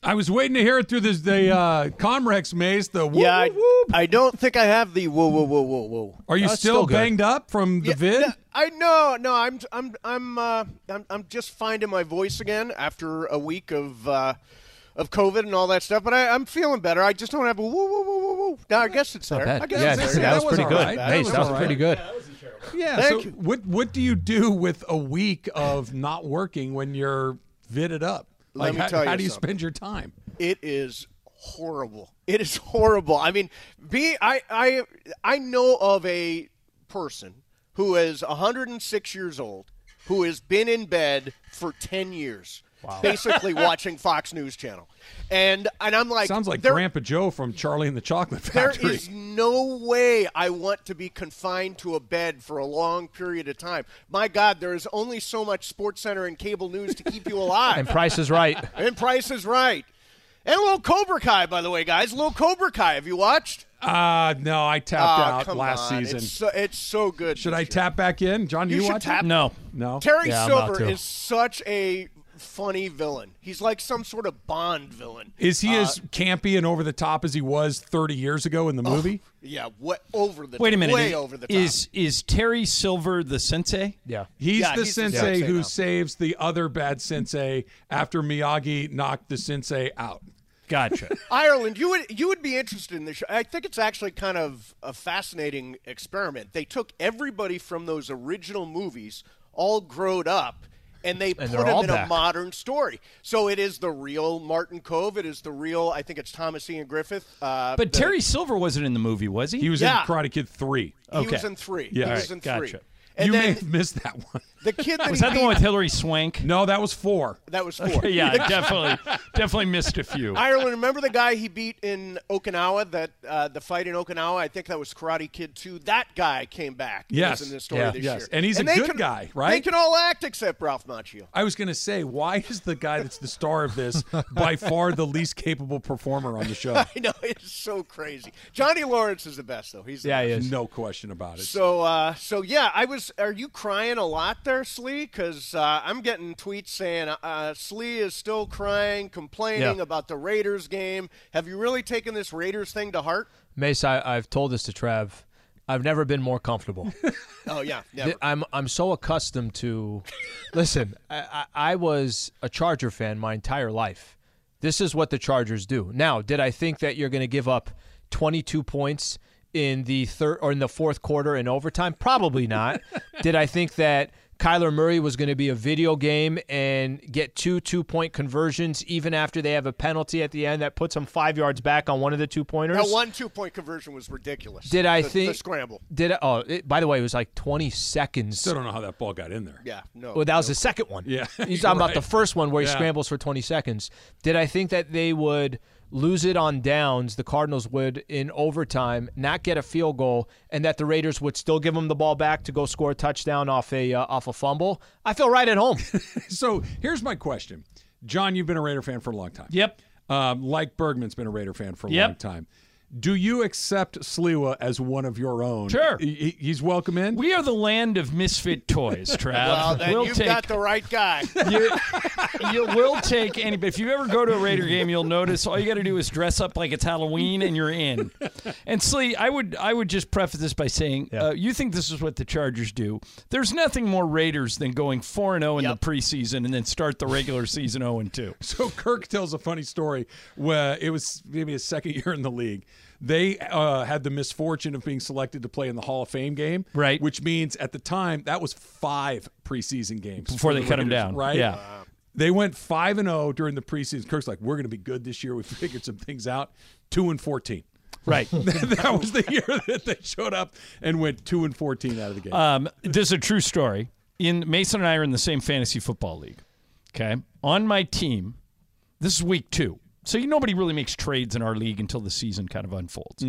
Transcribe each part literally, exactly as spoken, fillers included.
I was waiting to hear it through this, the uh, Comrex maze. The whoop, yeah, whoop, whoop. I, I don't think I have the whoa, whoa, whoa, whoa, whoa. Are you That's still, still banged up from the Yeah, vid? no, I no, no. I'm, I'm, I'm, uh, I'm, I'm just finding my voice again after a week of, uh, of COVID and all that stuff. But I, I'm feeling better. I just don't have a woo, woo, woo, woo, woo. No, I guess it's there. bad. I guess Yeah, it's it's- there. that was That pretty was good. all right. That Mace, was that was all pretty right. good. Yeah. Thank so you. what what do you do with a week of not working when you're vided up? Let Like, me how, tell you how do you something. spend your time? It is horrible. It is horrible. I mean, be I I I know of a person who is one hundred six years old who has been in bed for ten years. Wow. Basically watching Fox News Channel. And and I'm like Sounds like there, Grandpa Joe from Charlie and the Chocolate there Factory. is no way I want to be confined to a bed for a long period of time. My God, there is only so much Sports Center and cable news to keep you alive. And Price is Right. And Price is Right. And a little Cobra Kai, by the way, guys. A little Cobra Kai. Have you watched? Uh, no, I tapped Oh, out come last on. season. It's so, it's so good. Should this I year. tap back in? John, do You you, should watch tap- it? No. No. Terry Yeah, I'm about Silver to. is such a funny villain. He's like some sort of Bond villain. Is he Uh, as campy and over the top as he was thirty years ago in the movie? Yeah, what over the Wait a minute. way is, over the top. Is is Terry Silver the sensei? Yeah. He's Yeah, the he's the sensei sensei who now. saves the other bad sensei after Miyagi knocked the sensei out. Gotcha. Ireland, you would you would be interested in this show. I think it's actually kind of a fascinating experiment. They took everybody from those original movies, all grown up, and they And put they're them all in back. a modern story. So it is the real Martin Cove. It is the real, I think it's Thomas Ian Griffith. Uh, But the- Terry Silver wasn't in the movie, was he? He was Yeah. in Karate Kid three. he okay. was in three. Yeah. he All was right, in three. gotcha. And you may then have missed that one. the kid that Was he that the beat, one with Hillary Swank? No, that was four. that was four. Yeah, definitely, definitely missed a few. Ireland, remember the guy he beat in Okinawa, that uh, the fight in Okinawa? I think that was Karate Kid two. That guy came back. He Yes. was in this story Yeah. this Yes. year. And he's a they good can- guy, They right? can all act except Ralph Macchio. I was going to say, why is the guy that's the star of this by far the least capable performer on the show? I know, it's so crazy. Johnny Lawrence is the best, though. He's the Yeah, he best. is. No question about it. So, uh, so yeah, I was. Are you crying a lot there, Slee? Because uh, I'm getting tweets saying uh, Slee is still crying, complaining Yeah. about the Raiders game. Have you really taken this Raiders thing to heart? Mace, I, I've told this to Trev. I've never been more comfortable. Oh yeah, never. I'm I'm so accustomed to. Listen, I, I, I was a Charger fan my entire life. This is what the Chargers do. Now, did I think that you're going to give up twenty-two points in the third or in the fourth quarter in overtime? Probably not. Did I think that Kyler Murray was going to be a video game and get two two-point conversions even after they have a penalty at the end that puts them five yards back on one of the two-pointers? That one two-point conversion was ridiculous. Did I the, think the scramble? Did I, oh, it, by the way, it was like twenty seconds. Still don't know how that ball got in there. Yeah, no. Well, that was the second one. Yeah. He's talking about Right. the first one where he Yeah. scrambles for twenty seconds. Did I think that they would lose it on downs, the Cardinals would, in overtime, not get a field goal, and that the Raiders would still give them the ball back to go score a touchdown off a uh, off a fumble? I feel right at home. So here's my question. John, you've been a Raider fan for a long time. Yep. Um, like Bergman's been a Raider fan for a Yep. long time. Do you accept Sliwa as one of your own? Sure. He- he- he's welcome in? We are the land of misfit toys, Trav. Well, then we'll you've take, got the right guy. you, you will take any. If you ever go to a Raider game, you'll notice all you got to do is dress up like it's Halloween, and you're in. And Slee, I would I would just preface this by saying, Yeah. uh, you think this is what the Chargers do? There's nothing more Raiders than going four and zero in Yep. the preseason and then start the regular season zero and two. So Kirk tells a funny story where it was maybe his second year in the league. They uh, had the misfortune of being selected to play in the Hall of Fame game, Right. Which means at the time that was five preseason games Before for they the cut 'em Raiders, down. right? Yeah. They went five and zero during the preseason. Kirk's like, we're going to be good this year. We figured some things out. Two and fourteen. Right. That was the year that they showed up and went two and fourteen out of the game. Um, this is a true story. In Mason and I are in the same fantasy football league. Okay, on my team, this is week two, so you nobody really makes trades in our league until the season kind of unfolds.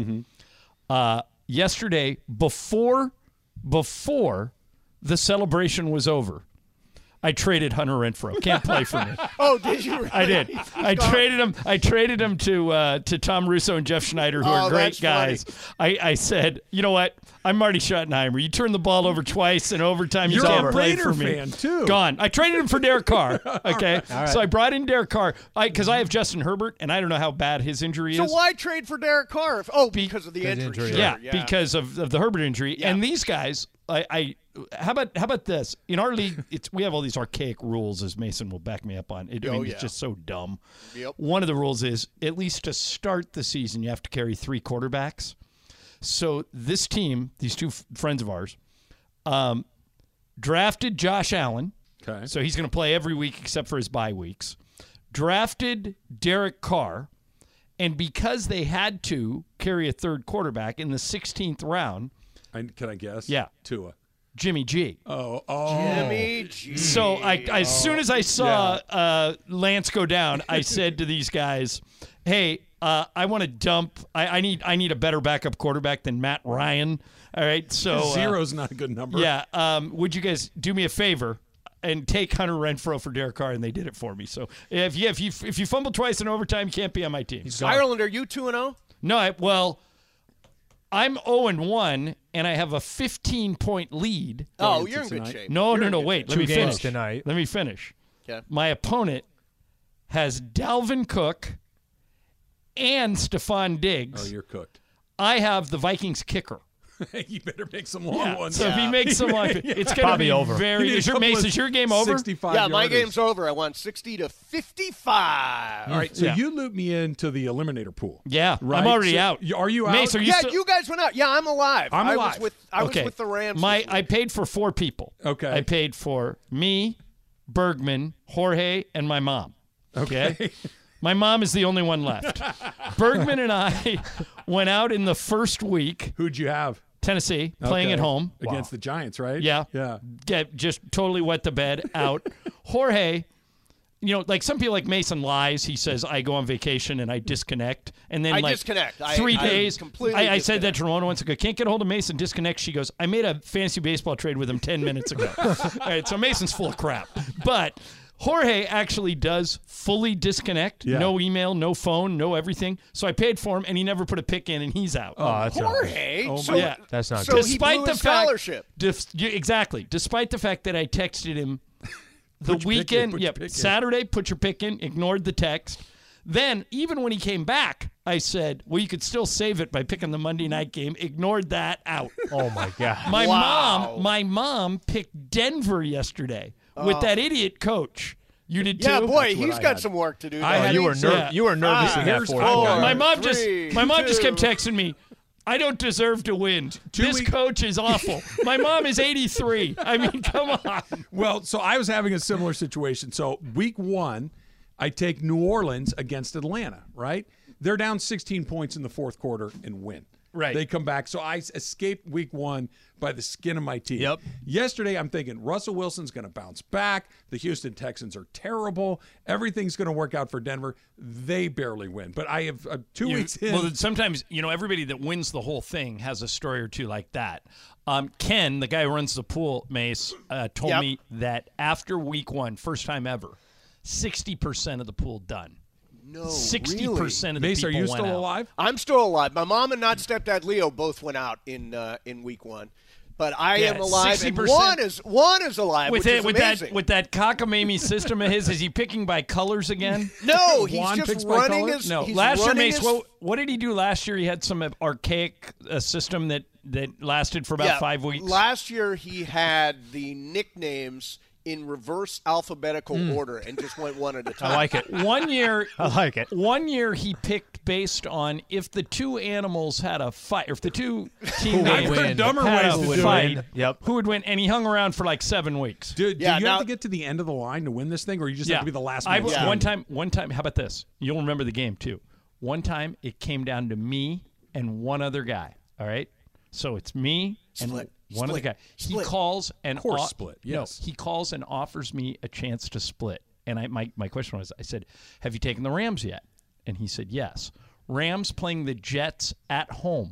Uh, yesterday, before before the celebration was over, I traded Hunter Renfrow. Can't play for me. Oh, did you? Really? I did. I gone. traded him. I traded him to uh, to Tom Russo and Jeff Schneider, who Oh, are great that's guys. I, I said, you know what? I'm Marty Schottenheimer. You turn the ball over twice in overtime. You You're can't a play Raider for me. fan, too. Gone. I traded him for Derek Carr. Okay, right. so I brought in Derek Carr because I have Justin Herbert, and I don't know how bad his injury So is. why trade for Derek Carr? If, oh, because of the because injury. injury, Sure, yeah, yeah, because of, of the Herbert injury. Yeah. And these guys, I, I how about how about this? In our league, it's we have all these archaic rules, as Mason will back me up on. It, I Oh, mean, yeah. it's just so dumb. Yep. One of the rules is at least to start the season, you have to carry three quarterbacks. So this team, these two f- friends of ours, um, drafted Josh Allen. Okay. So he's going to play every week except for his bye weeks. Drafted Derek Carr. And because they had to carry a third quarterback in the sixteenth round, I, can I guess? Yeah. Tua. Jimmy G. Oh, oh. Jimmy G. So I, I, as soon as I saw uh, Lance go down, I said to these guys, "Hey, uh, I want to dump. I, I need I need a better backup quarterback than Matt Ryan. All right, so uh, Zero's not a good number. yeah. Um, would you guys do me a favor and take Hunter Renfrow for Derek Carr?" And they did it for me. So if you if you if you fumble twice in overtime, you can't be on my team. Ireland, are you two and zero? No, I, well, I'm zero and one, and I have a fifteen point lead. Oh, into you're in good tonight. shape. No, You're no, in no. good Wait, shape. let Two me games finish tonight. Let me finish. Okay. My opponent has Dalvin Cook and Stephon Diggs. Oh, you're cooked. I have the Vikings kicker. You better make some long Yeah, ones. so if he makes some long, it's going to Probably be over. very. You need Is a your couple Mace? of Is your game over? sixty-five Yeah, my yarders. game's over. I won sixty to fifty-five. All right, so Yeah. you loop me into the eliminator pool. Yeah, Right? I'm already So, out. y- are you out? Mace, are you Yeah, still? you guys went out. Yeah, I'm alive. I'm I alive. was with I okay. was with the Rams. My this week. I paid for four people. Okay. I paid for me, Bergman, Jorge, and my mom. Okay. My mom is the only one left. Bergman and I went out in the first week, Who'd you have? Tennessee, playing Okay. at home. Against the Giants, right? Yeah. Yeah. Get just totally wet the bed out. Jorge, you know, like some people like Mason lies. He says I go on vacation and I disconnect, and then I like disconnect. I- three I days. completely I, I said that disconnect. to Ramona once ago. Can't get a hold of Mason. Disconnect. She goes, I made a fantasy baseball trade with him ten minutes ago. All right, so Mason's full of crap, but. Jorge actually does fully disconnect. Yeah. No email, no phone, no everything. So I paid for him, and he never put a pick in, and he's out. Oh, that's not good. Jorge. Oh, so, my- yeah. That's not so good. he Despite blew the his fact- scholarship. Def- yeah, exactly. Despite the fact that I texted him the Put your pick in, weekend, put your yep, pick in. Saturday, put your pick in, ignored the text. Then, even when he came back, I said, well, you could still save it by picking the Monday night game. Ignored that out. Oh my God. My Wow. mom, my mom picked Denver yesterday with that idiot coach. You did too? Yeah, boy, That's what he's I got had. some work to do. I don't had- he? you were ner- Yeah. you were nervous Ah, in that here's fourth four. quarter. My mom Three, just my mom just kept two. texting me, I don't deserve to win. This week- coach is awful. My mom is eighty-three. I mean, come on. Well, so I was having a similar situation. So week one, I take New Orleans against Atlanta, right? They're down sixteen points in the fourth quarter and win. Right. They come back. So I s- escaped week one by the skin of my teeth. Yep. Yesterday, I'm thinking Russell Wilson's going to bounce back. The Houston Texans are terrible. Everything's going to work out for Denver. They barely win. But I have uh, two You- weeks in. Well, sometimes, you know, everybody that wins the whole thing has a story or two like that. Um, Ken, the guy who runs the pool, Mace, uh, told Yep. me that after week one, first time ever, sixty percent of the pool done. No, sixty really? percent of the Mace, people are you went still out. alive? I'm still alive. My mom and not stepdad Leo both went out in uh, in week one, but I Yeah, am alive. And sixty percent one is one is alive, With which it, is with amazing. that with that cockamamie system of his, is he picking by colors again? no, he's Juan picks just by running color? his. No, he's last year, running Mace. his- What, what did he do last year? He had some archaic uh, system that that lasted for about yeah, five weeks. Last year he had the nicknames in reverse alphabetical order and just went one at a time. I like it. One year, I like it. One year he picked based on if the two animals had a fight, or if the two teammates would win? Dumber had ways a to Who would do it. fight, win? Yep. who would win? And he hung around for like seven weeks. Do, do Yeah, you now- have to get to the end of the line to win this thing, or you just yeah, have to be the last I man was standing? one time. One time. How about this? You'll remember the game too. One time it came down to me and one other guy. All right, so it's me and Split. one Split. other guy. He Split. calls and Of course o- split, no, yes. he calls and offers me a chance to split. And I my my question was, I said, "Have you taken the Rams yet?" And he said, "Yes." Rams playing the Jets at home.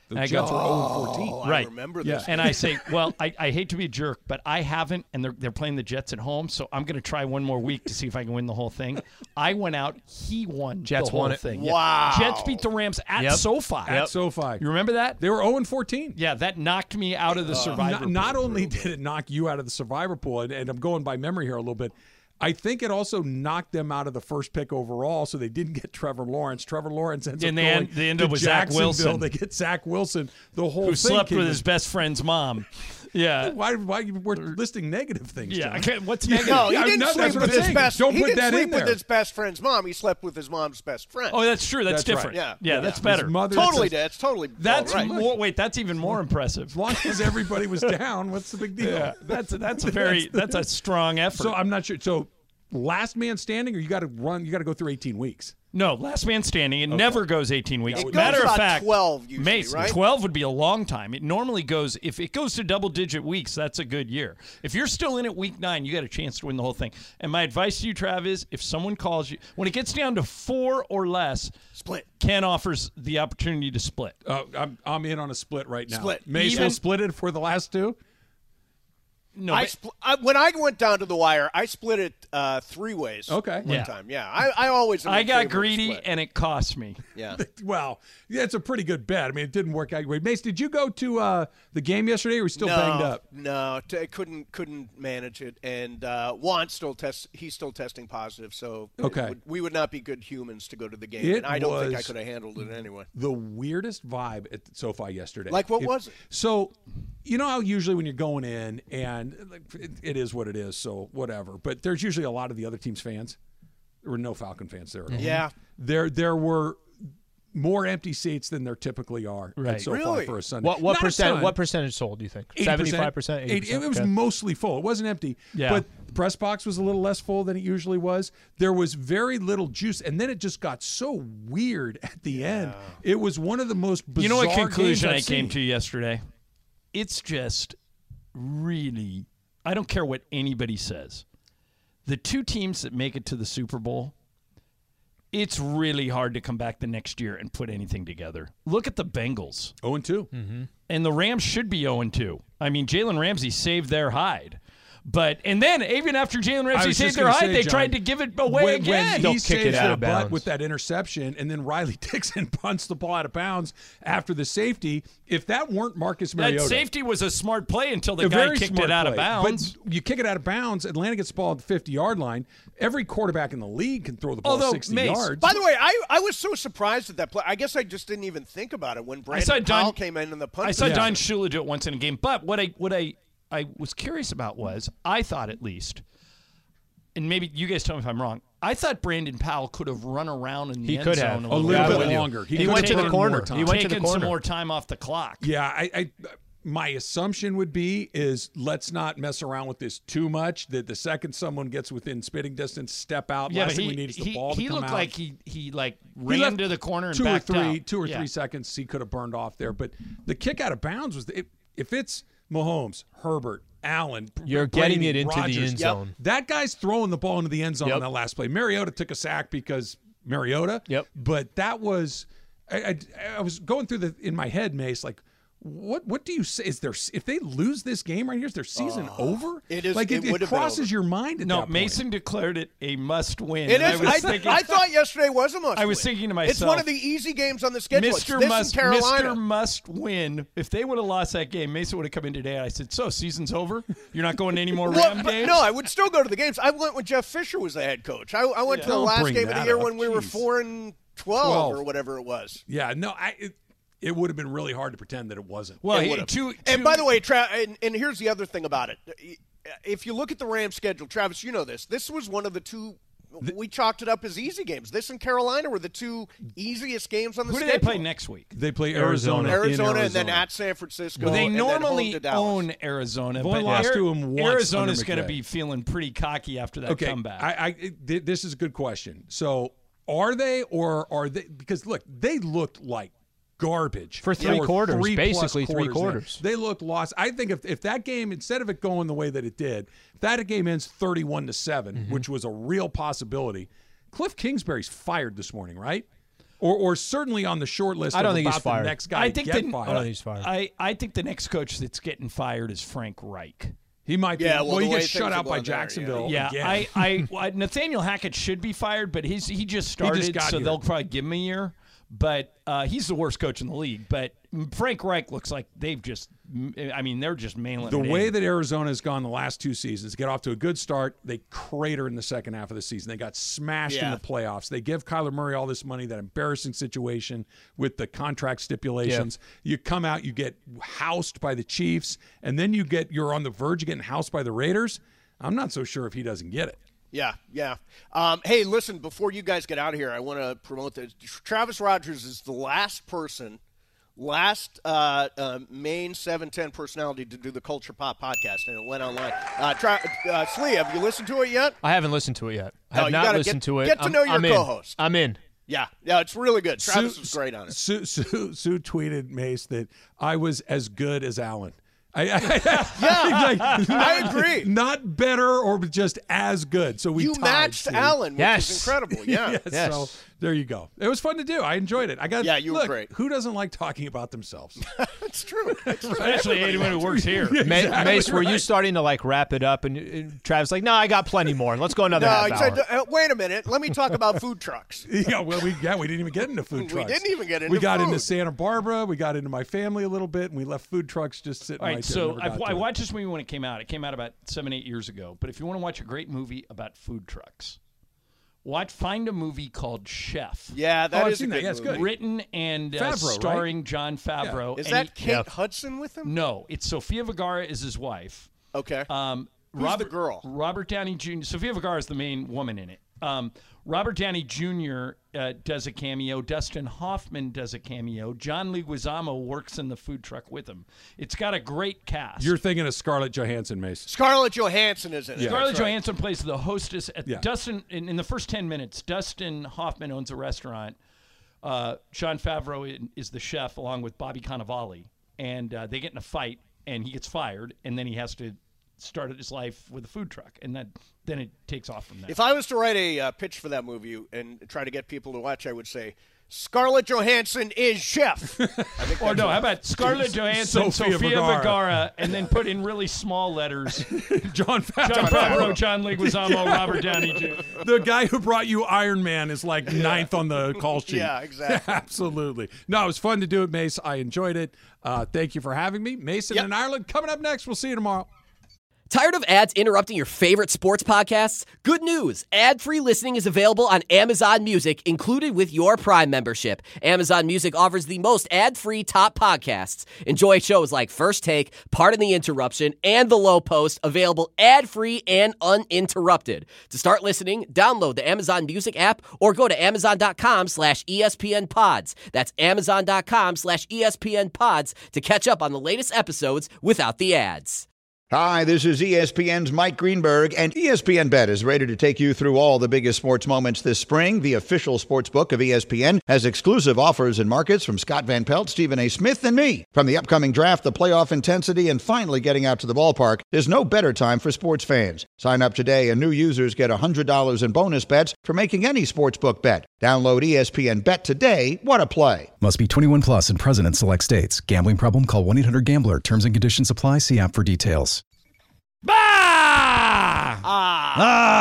The I Jets go, were oh and fourteen. Oh, I Right. remember this. And I say, well, I, I hate to be a jerk, but I haven't, and they're, they're playing the Jets at home, so I'm going to try one more week to see if I can win the whole thing. I went out. He won Jets the whole won it. thing. Wow. Jets beat the Rams at Yep. SoFi. At SoFi. You remember that? They were oh and fourteen. Yeah, that knocked me out of the Survivor Not, not pool. only did it knock you out of the survivor pool, and, and I'm going by memory here a little bit, I think it also knocked them out of the first pick overall, so they didn't get Trevor Lawrence. Trevor Lawrence ends And up they going end- they end to up with Zach Jacksonville. Wilson. They get Zach Wilson. The whole Who thing slept came with to- his best friend's mom. Yeah. Why? Why we're listing negative things? Yeah. John? I can't, what's Yeah. negative? No, he Yeah, didn't no, sleep that's what with I'm his saying. best. Don't he put didn't that sleep in with there. his best friend's mom. He slept with his mom's best friend. Oh, that's true. That's, That's right. different. Yeah. Yeah, Yeah. that's His better. mother- totally. That's a- That's totally. That's all right. more. Wait, that's even more impressive. As long as everybody was down, what's the big deal? Yeah, that's a, that's a very that's a strong effort. So I'm not sure. So last man standing, or you got to run? You got to go through eighteen weeks. No, last man standing. It never goes eighteen weeks. It goes Matter about of fact, twelve usually, Mace, right? twelve would be a long time. It normally goes, if it goes to double digit weeks, that's a good year. If you're still in at week nine, you got a chance to win the whole thing. And my advice to you, Trav, is if someone calls you, when it gets down to four or less, Split. Ken offers the opportunity to split. Uh, I'm I'm in on a split right now. Split. Mace Even- will split it for the last two. No, I, but- spl- I when I went down to the wire, I split it uh, three ways. Okay. one Yeah. time. Yeah, I, I always. am I in got favor of greedy split. and it cost me. Yeah. Well, yeah, it's a pretty good bet. I mean, it didn't work out. Wait, Mace, did you go to uh, the game yesterday, or were you still no, banged up? No, t- couldn't couldn't manage it, and uh, Juan still test. He's still testing positive, so it Okay. would- we would not be good humans to go to the game. It and I don't think I was- could have handled it anyway. The weirdest vibe at SoFi yesterday. Like what was it? So, you know how usually when you're going in, and like, it, it is what it is, so whatever. But there's usually a lot of the other team's fans. There were no Falcon fans there at all. Yeah. There, there were more empty seats than there typically are Right. at SoFi Really? for a Sunday. What what Not a percent? ton. What percentage sold? Do you think? eighty percent. Seventy-five percent. Eight- It was mostly full. It wasn't empty. Yeah. But the press box was a little less full than it usually was. There was very little juice, and then it just got so weird at the end. It was one of the most bizarre You know what conclusion I games I've came seen. to yesterday? It's just really, I don't care what anybody says. The two teams that make it to the Super Bowl, it's really hard to come back the next year and put anything together. Look at the Bengals. oh and two. And the Rams should be oh and two. I mean, Jalen Ramsey saved their hide. But and then even after Jalen Ramsey was saved just their gonna hide, say, they John, tried to give it away when, again. When They'll he kick saves it out their of butt bounds. with that interception, and then Riley Dixon punts the ball out of bounds after the safety. If that weren't Marcus that Mariota, safety was a smart play until the a guy very kicked smart it out of play. bounds. But you kick it out of bounds, Atlanta gets the ball at the fifty-yard line. Every quarterback in the league can throw the ball Although, sixty Mace, yards. By the way, I, I was so surprised at that play. I guess I just didn't even think about it when Brandon saw Don- Powell came in in the punt. I saw position. Don Shula do it once in a game. But what I what I I was curious about was I thought at least, and maybe you guys tell me if I'm wrong. I thought Brandon Powell could have run around in the He end could zone have. a a little, little Yeah, bit with you. longer. He could went have to the burned corner. more time. He went to the taken some corner. more time off the clock. Yeah, I, I my assumption would be is let's not mess around with this too much. That the second someone gets within spitting distance, step out. Yeah, Last but thing he, we need is the he, ball to he come looked out. like he he like He ran left to the corner and two or backed three, out. two or Yeah. three seconds he could have burned off there. But the kick out of bounds was the, if it's Mahomes, Herbert, Allen, You're Brady, getting it into the Rodgers, end zone. That guy's throwing the ball into the end zone Yep. on that last play. Mariota took a sack because Mariota. Yep. But that was, I, I, I was going through the in my head, Mace, like. What what do you say? Is there if they lose this game right here? Is their season over? it is- like it it, would have been crosses over. your mind. At No, that point. Mason declared it a must win. It And is. I was I, thinking, I thought yesterday was a must. I was win. thinking to it's one myself, of the easy games on the schedule. It's Mister this Must and Carolina. Mister Must win. If they would have lost that game, Mason would have come in today. And I said, "So season's over. You're not going to any more Well, Ram but games." no, I would still go to the games. I went when Jeff Fisher was the head coach. I, I went to the Don't last bring game of the that year up. when we were Jeez. four and twelve, twelve. or whatever it was. Yeah, no, I. It, it would have been really hard to pretend that it wasn't. Well, It he, would've. two, And two- by the way, Tra- and, and here's the other thing about it. If you look at the Rams schedule, Travis, you know this. This was one of the two. We chalked it up as easy games. This and Carolina were the two easiest games on the who do schedule. they play next week? They play Arizona. Arizona, Arizona, in and then Arizona. at San Francisco. Well, they and then home normally to Dallas. own Arizona, They've only but lost Ari- to 'em once Arizona's under going to McVay. be feeling pretty cocky after that Okay, comeback. I, I th- this is a good question. So, are they or are they? Because look, they looked like garbage For three for quarters, three plus basically three there. quarters. They looked lost. I think if, if that game, instead of it going the way that it did, if that game ends thirty-one to seven, Mm-hmm. which was a real possibility. Cliff Kingsbury's fired this morning, right? or or certainly on the short list. I don't of think about he's fired. The next guy I to think get the, fired. I don't think he's fired. I, I think the next coach that's getting fired is Frank Reich. He might be. Yeah, well, well the he way gets things shut are out by going there, Jacksonville. Yeah, again. I, I, I, Nathaniel Hackett should be fired, but he's he just started, got so here. they'll probably give him a year. But uh, he's the worst coach in the league. But Frank Reich looks like they've just, I mean, they're just mailing The it way in. that Arizona has gone the last two seasons, get off to a good start, they crater in the second half of the season. They got smashed in Yeah. the playoffs. They give Kyler Murray all this money, that embarrassing situation with the contract stipulations. You come out, you get housed by the Chiefs, and then you get you're on the verge of getting housed by the Raiders. I'm not so sure if he doesn't get it. Yeah, yeah. Um, hey, listen, before you guys get out of here, I want to promote this. Travis Rogers is the last person, last uh, uh, main seven ten personality to do the Culture Pop podcast, and it went online. Uh, Tra- uh, Slee, have you listened to it yet? I haven't listened to it yet. I No, have you not gotta listened get- to it. get to I'm- know your I'm in. co-host. I'm in. Yeah, yeah, it's really good. Travis Sue- was great on it. Sue, Sue, Sue tweeted, Mace, that I was as good as Allen. I, I, Yeah, like, I agree. Not better or just as good. So we You tied, matched Sue. Allen, which Yes. is incredible. Yeah. Yes, Yes. So there you go. It was fun to do. I enjoyed it. I got Yeah, you were look, great. Who doesn't like talking about themselves? It's true. It's true. Especially anyone who works here. Ma- Exactly Mace, were you right. starting to like wrap it up? And, and Travis like, no, I got plenty more. Let's go another No, half he hour. said, uh, wait a minute. Let me talk about food trucks. Yeah, well, we yeah we didn't even get into food We trucks. didn't even get We into got into food. Santa Barbara. We got into my family a little bit, and we left food trucks just sitting All right, right there. so Never I've, got I to it. watched this movie when it came out. It came out about seven, eight years ago. But if you want to watch a great movie about food trucks, watch find a movie called Chef. Yeah, that Oh, I've is a seen that. good Yeah, it's movie. good. Written and uh, Favreau, right? starring John Favreau. Is and that he- Kate Yep. Hudson with him? No, it's Sofia Vergara is his wife. Okay. Um, Who's Robert, the girl? Robert Downey Junior Sofia Vergara is the main woman in it. Um, Robert Downey Junior Uh, does a cameo. Dustin Hoffman does a cameo. John Leguizamo works in the food truck with him. It's got a great cast. You're thinking of Scarlett Johansson, Mace. Scarlett Johansson is in it. Scarlett That's right. Johansson plays the hostess. At Yeah. Dustin in, in the first ten minutes, Dustin Hoffman owns a restaurant. Uh, Sean Favreau in- is the chef, along with Bobby Cannavale, and uh, they get in a fight, and he gets fired, and then he has to start his life with a food truck, and then then it takes off from there. If I was to write a uh, pitch for that movie and try to get people to watch, I would say Scarlett Johansson is chef. I think or that's no, it. how about Scarlett Johansson, Sophia Sofia Vergara. Vergara, and then put in really small letters John Favreau. John Favreau, John Leguizamo, Robert Downey Junior The guy who brought you Iron Man is like ninth on the call sheet. Yeah, exactly. Absolutely. No, it was fun to do it, Mace. I enjoyed it. Uh, thank you for having me. Mason Yep. and Ireland coming up next. We'll see you tomorrow. Tired of ads interrupting your favorite sports podcasts? Good news. Ad-free listening is available on Amazon Music, included with your Prime membership. Amazon Music offers the most ad-free top podcasts. Enjoy shows like First Take, Pardon the Interruption, and The Low Post, available ad-free and uninterrupted. To start listening, download the Amazon Music app or go to amazon.com slash ESPN pods. That's amazon.com slash ESPN pods to catch up on the latest episodes without the ads. Hi, this is E S P N's Mike Greenberg, and E S P N Bet is ready to take you through all the biggest sports moments this spring. The official sports book of E S P N has exclusive offers and markets from Scott Van Pelt, Stephen A. Smith, and me. From the upcoming draft, the playoff intensity, and finally getting out to the ballpark, there's no better time for sports fans. Sign up today, and new users get one hundred dollars in bonus bets for making any sportsbook bet. Download E S P N Bet today. What a play. Must be twenty-one plus and present in select states. Gambling problem? Call one eight hundred gambler. Terms and conditions apply. See app for details. Bah! Ah.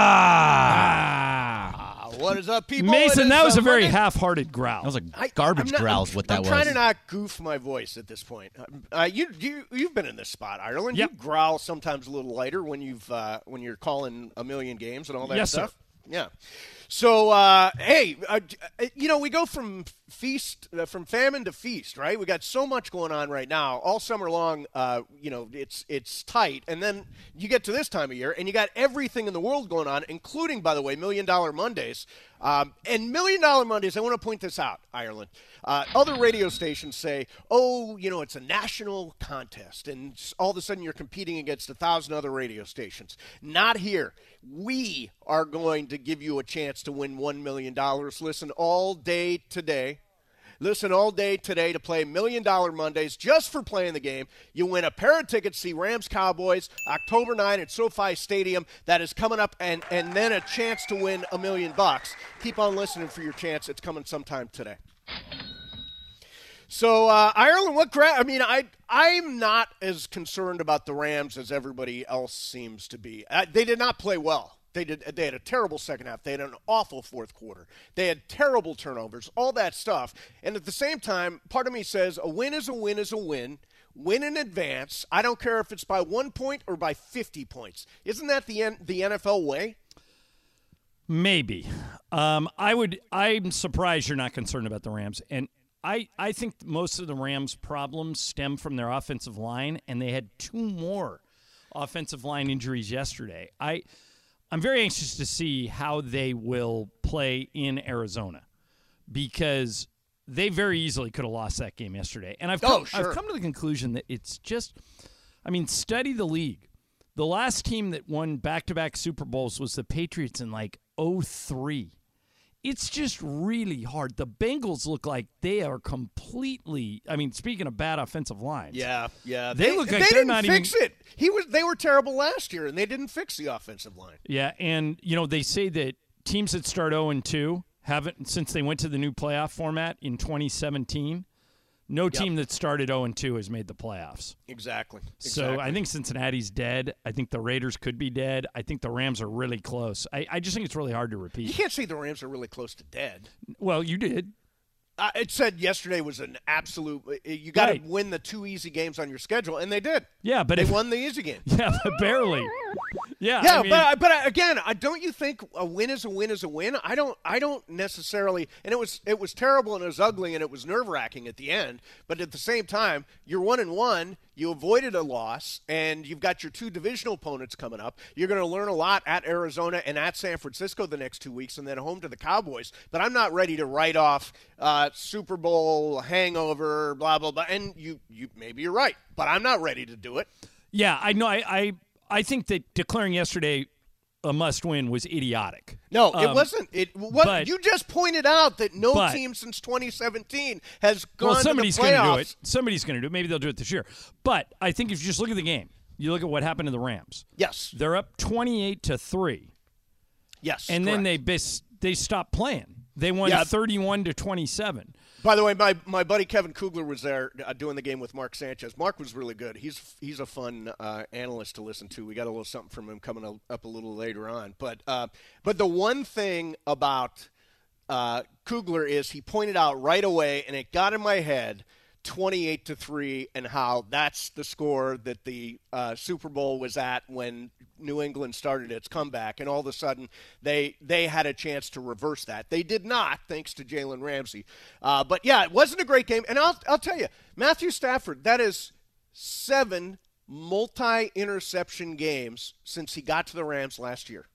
Ah! Ah, what is up, people? Mason, It is, that was uh, a very Monday. half-hearted growl. That was a I- garbage I'm not- growl. I'm, is what that I'm was. trying to not goof my voice at this point. Uh, you, you, you've been in this spot, Ireland. Yep. You growl sometimes a little lighter when you've uh, when you're calling a million games and all that Yes, sir. stuff. Yeah. So, uh, hey, uh, you know, we go from feast, uh, from famine to feast, right? We got so much going on right now. All summer long, uh, you know, it's it's tight. And then you get to this time of year, and you got everything in the world going on, including, by the way, Million Dollar Mondays. Um, and Million Dollar Mondays, I want to point this out, Ireland. Uh, other radio stations say, oh, you know, it's a national contest, and all of a sudden you're competing against a thousand other radio stations. Not here. We are going to give you a chance to win one million dollars. Listen all day today. Listen all day today to play Million Dollar Mondays just for playing the game. You win a pair of tickets to see Rams-Cowboys October ninth at SoFi Stadium. That is coming up, and, and then a chance to win a million bucks. Keep on listening for your chance. It's coming sometime today. So, uh, Ireland, what gra- I mean, I, I'm not as concerned about the Rams as everybody else seems to be. Uh, they did not play well. They did. They had a terrible second half. They had an awful fourth quarter. They had terrible turnovers, all that stuff. And at the same time, part of me says a win is a win is a win. Win in advance. I don't care if it's by one point or by fifty points. Isn't that the N- the N F L way? Maybe. Um, I would. I'm surprised you're not concerned about the Rams. And I, I think most of the Rams' problems stem from their offensive line, and they had two more offensive line injuries yesterday. I. I'm very anxious to see how they will play in Arizona because they very easily could have lost that game yesterday. And I've come, oh, sure. I've come to the conclusion that it's just, I mean, study the league. The last team that won back-to-back Super Bowls was the Patriots in like oh three. It's just really hard. The Bengals look like they are completely. I mean, speaking of bad offensive lines, yeah, yeah, they, they look like they they're didn't not fix even. it. He was. They were terrible last year, and they didn't fix the offensive line. Yeah, and you know they say that teams that start oh and two haven't since they went to the new playoff format in twenty seventeen. No Yep. team that started oh and two has made the playoffs. Exactly. So exactly. I think Cincinnati's dead. I think the Raiders could be dead. I think the Rams are really close. I, I just think it's really hard to You repeat. can't say the Rams are really close to dead. Well, you did. Uh, it said yesterday was an absolute. You got to Right. win the two easy games on your schedule, and they did. Yeah, but They if, won the easy game. Yeah, but barely. Yeah, Yeah, I mean, but but again, I don't you think a win is a win is a win? I don't I don't necessarily. And it was it was terrible and it was ugly and it was nerve wracking at the end. But at the same time, you're one and one. You avoided a loss, and you've got your two divisional opponents coming up. You're going to learn a lot at Arizona and at San Francisco the next two weeks, and then home to the Cowboys. But I'm not ready to write off uh, Super Bowl hangover, blah blah blah. And you you maybe you're right, but I'm not ready to do it. yeah, I know. I, I I think that declaring yesterday a must-win was idiotic. No, Um, it wasn't. It what but- you just pointed out that no but- team since twenty seventeen has gone Well, somebody's to the going to playoffs. do it. Somebody's going to do it. Maybe they'll do it this year. But I think if you just look at the game, you look at what happened to the Rams. Yes, They're up twenty-eight to three, yes, and then they correct. bis- they stopped playing. They won Yeah. thirty-one to twenty-seven. By the way, my, my buddy Kevin Kugler was there uh, doing the game with Mark Sanchez. Mark was really good. He's he's a fun uh, analyst to listen to. We got a little something from him coming a, up a little later on. But uh, but the one thing about uh, Kugler is he pointed out right away, and it got in my head, twenty-eight to three, and how that's the score that the uh, Super Bowl was at when New England started its comeback, and all of a sudden they they had a chance to reverse that. They did not, thanks to Jalen Ramsey. Uh, but yeah, it wasn't a great game, and I'll I'll tell you, Matthew Stafford, that is seven multi-interception games since he got to the Rams last year.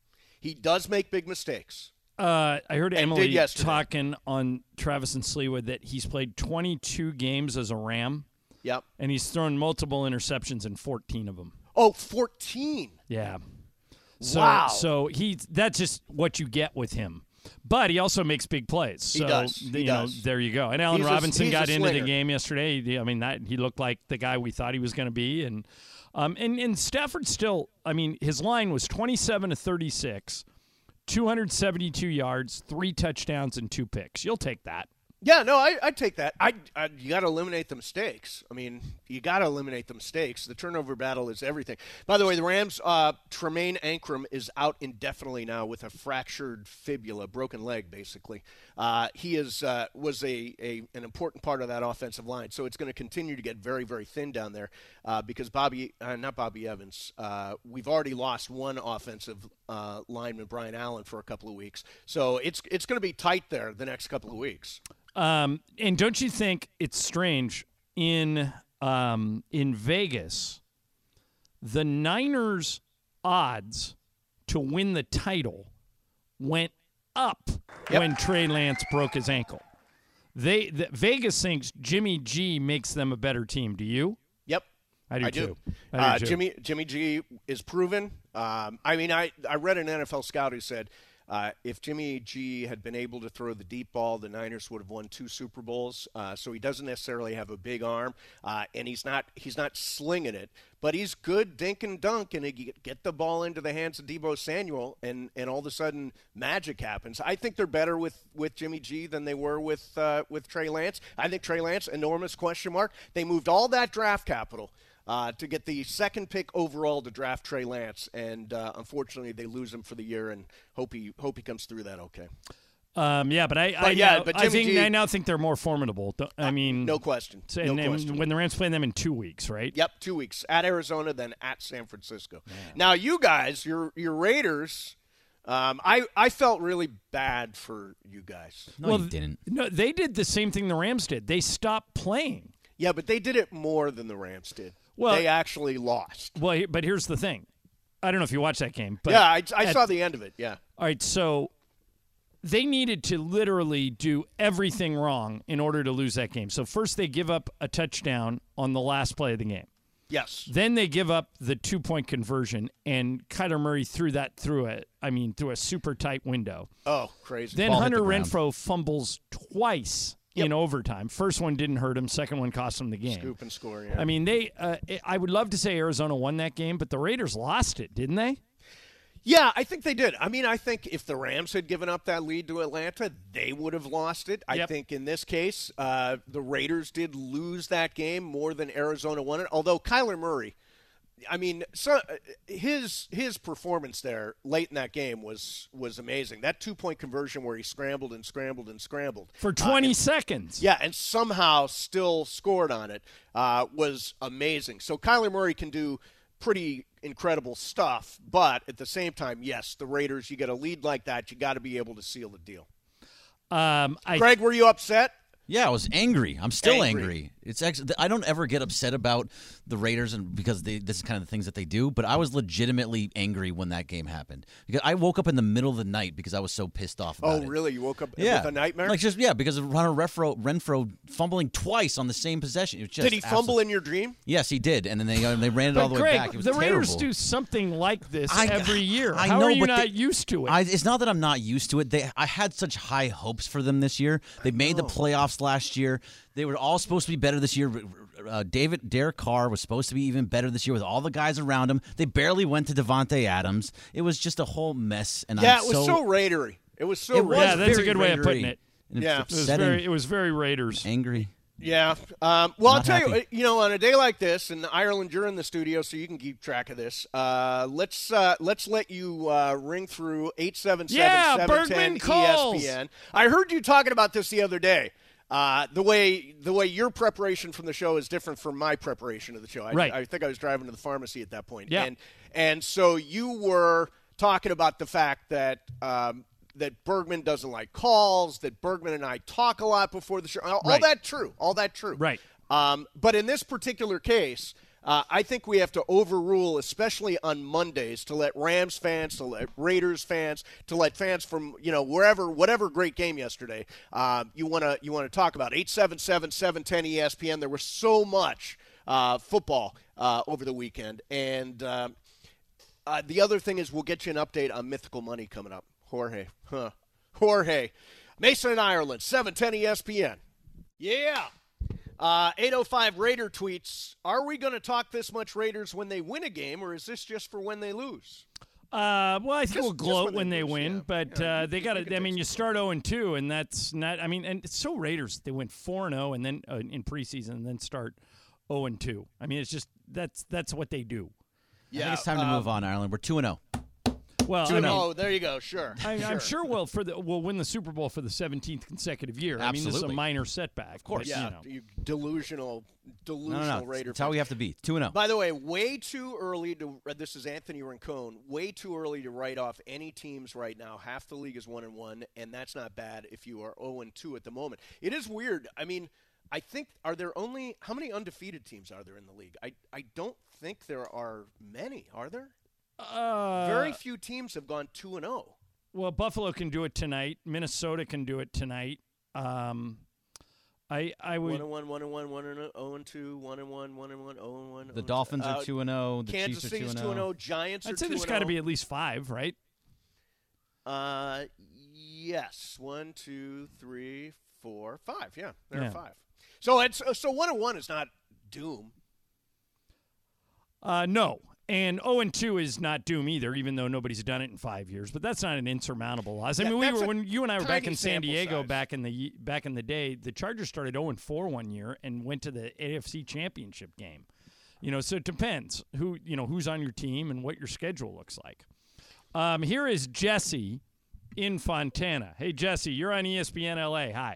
He does make big mistakes. Uh, I heard And Emily did yesterday. talking on Travis and Sleewood that he's played twenty-two games as a Ram, Yep. and he's thrown multiple interceptions in fourteen of them. Oh, fourteen. Yeah. So, Wow. So he that's just what you get with him. But he also makes big plays. So, He does. He you know, does. there you go. And Allen He's a- Robinson he's a got into the slinger. game yesterday. He- I mean, that he looked like the guy we thought he was going to be. And um, and and Stafford still. I mean, his line was twenty-seven to thirty-six, two hundred seventy-two yards, three touchdowns, and two picks. You'll take that. Yeah, no, I I take that. I, I you got to eliminate the mistakes. I mean, you got to eliminate the mistakes. The turnover battle is everything. By the way, the Rams, uh, Tremaine Ankrum is out indefinitely now with a fractured fibula, broken leg, basically. Uh, he is uh, was a, a an important part of that offensive line, so it's going to continue to get very very thin down there uh, because Bobby, uh, not Bobby Evans. Uh, we've already lost one offensive uh, lineman, Brian Allen, for a couple of weeks, so it's it's going to be tight there the next couple of weeks. Um, and don't you think it's strange in um, in Vegas, the Niners' odds to win the title went up Yep. when Trey Lance broke his ankle. They the, Vegas thinks Jimmy G makes them a better team. Do you? Yep. I do I too. do. I do Uh, too. Jimmy Jimmy G is proven. Um, I mean, I, I read an N F L scout who said Uh, if Jimmy G had been able to throw the deep ball, the Niners would have won two Super Bowls. Uh, so he doesn't necessarily have a big arm, uh, and he's not he's not slinging it, but he's good dink and dunk, and he get, get the ball into the hands of Deebo Samuel, and, and all of a sudden magic happens. I think they're better with, with Jimmy G than they were with uh, with Trey Lance. I think Trey Lance, enormous question mark. They moved all that draft capital Uh, to get the second pick overall to draft Trey Lance, and uh, unfortunately they lose him for the year. And hope he hope he comes through that okay. Um, yeah, but I, But I, yeah, now, but I Jimmy think G- I now think they're more formidable. Don't- I mean, no question, so- no and, and question. when the Rams play them in two weeks, right? Yep, two weeks at Arizona, then at San Francisco. Now you guys, your your Raiders. Um, I I felt really bad for you guys. No, well, you didn't. No, they did the same thing the Rams did. They stopped playing. Yeah, but they did it more than the Rams did. Well- they actually lost. Well, he- but here's the thing. I don't know if you watched that game, but yeah, I, I at- saw the end of it. Yeah. All right, so they needed to literally do everything wrong in order to lose that game. So first they give up a touchdown on the last play of the game. Yes. Then they give up the two-point conversion, and Kyler Murray threw that through it. I mean, through a super tight window. Oh, crazy. Then Ball hit Hunter the ground. Renfro fumbles twice Yep. in overtime. First one didn't hurt him. Second one cost him the game. Scoop and score. Yeah. I mean, they. Uh, I would love to say Arizona won that game, but the Raiders lost it, didn't they? Yeah, I think they did. I mean, I think if the Rams had given up that lead to Atlanta, they would have lost it. I Yep. think in this case, uh, the Raiders did lose that game more than Arizona won it. Although Kyler Murray, I mean, so, his his performance there late in that game was was amazing. That two point conversion where he scrambled and scrambled and scrambled For Uh, twenty and- seconds. Yeah, and somehow still scored on it uh, was amazing. So Kyler Murray can do pretty incredible stuff, but at the same time, yes, the Raiders, you get a lead like that, you got to be able to seal the deal. Um, I, Greg, were you upset? Yeah, I was angry. I'm still Angry. angry. It's actually, I don't ever get upset about the Raiders, and because they, this is kind of the things that they do. But I was legitimately angry when that game happened because I woke up in the middle of the night because I was so pissed off Oh, about it. really? You woke up Yeah, with a nightmare? Like just yeah, because of Hunter Renfro, Renfro fumbling twice on the same possession. It was just Did he fumble absolute- in your dream? Yes, he did, and then they uh, they ran it but all the way Greg, back. It was the terrible. Raiders do something like this I- every year. I How know, are you but not they- used to it? I, it's not that I'm not used to it. They, I had such high hopes for them this year. They made the playoffs last year. They were all supposed to be better this year. Uh, David Derek Carr was supposed to be even better this year with all the guys around him. They barely went to Devontae Adams. It was just a whole mess. And Yeah, I'm it was so, Raidery. It was so It was Raidery. Yeah, that's a very good way of putting Raidery. it. And Yeah. it's It was upsetting, very, it was very Raiders. angry. Yeah. Um, well, I'll Not tell you, happy. you know, on a day like this, and Ireland, you're in the studio, so you can keep track of this. Uh, let's uh, let's let you uh, ring through eight seven Yeah, seven, seven Bergman ten calls. E S P N. I heard you talking about this the other day. Uh, the way the way your preparation from the show is different from my preparation of the show. I, Right. I think I was driving to the pharmacy at that point. Yeah. And and so you were talking about the fact that um, that Bergman doesn't like calls, that Bergman and I talk a lot before the show. All, all Right. that true. All that true. Right. Um, but in this particular case, uh, I think we have to overrule, especially on Mondays, to let Rams fans, to let Raiders fans, to let fans from you know wherever, whatever great game yesterday, uh, you want to you want to talk about eight seven seven, seven ten E S P N. There was so much uh, football uh, over the weekend, and um, uh, the other thing is we'll get you an update on Mythical Money coming up. Jorge, huh? Jorge, Mason and Ireland, seven ten E S P N. Yeah. Uh, eight oh five Raider tweets, are we going to talk this much Raiders when they win a game, or is this just for when they lose? Uh, well, I think Just- we'll just gloat when they when they lose, win, yeah. but Yeah, uh, you- they you got can to. I take mean, you some. start oh and two, and that's not. I mean, and it's so Raiders. They went four and oh, and then uh, in preseason, and then start oh and two. I mean, it's just that's that's what they do. I think it's time to move on, Ireland. We're two and zero. Well, Two I and mean, oh, there you go. Sure. I, I'm sure we'll for the we'll win the Super Bowl for the seventeenth consecutive year. I mean, this is a Absolutely. minor setback. Of course. Yeah, you know. you delusional, delusional No, no, no. Raider. That's how fans. we have to be. Two and zero. By the way, way too early to. uh, This is Anthony Rincon. Way too early to write off any teams right now. Half the league is one and one, and that's not bad if you are zero and two at the moment. It is weird. I mean, I think are there only how many undefeated teams are there in the league? I I don't think there are many. Are there? Uh, Very few teams have gone two and zero. well. Buffalo can do it tonight. Minnesota can do it tonight. Um, I I One would. and one, one and one, one and zero and two, one and one, one and one, zero and one. The Dolphins are two and zero. The Kansas Chiefs are two City's and two and zero. zero. Giants are I'd say two there's and got to zero. be at least five, right? Uh, yes. One, two, three, four, five. Yeah, there Yeah. are five. So it's so one and one is not doom. Uh, no. And oh and two is not doom either, even though nobody's done it in five years. But that's not an insurmountable loss. I Yeah, mean, we that's were a when you and I were back tiny in San sample Diego size. back in the back in the day. The Chargers started oh and four one year and went to the A F C Championship game. You know, so it depends who you know who's on your team and what your schedule looks like. Um, here is Jesse in Fontana. Hey, Jesse, you're on E S P N L A. Hi.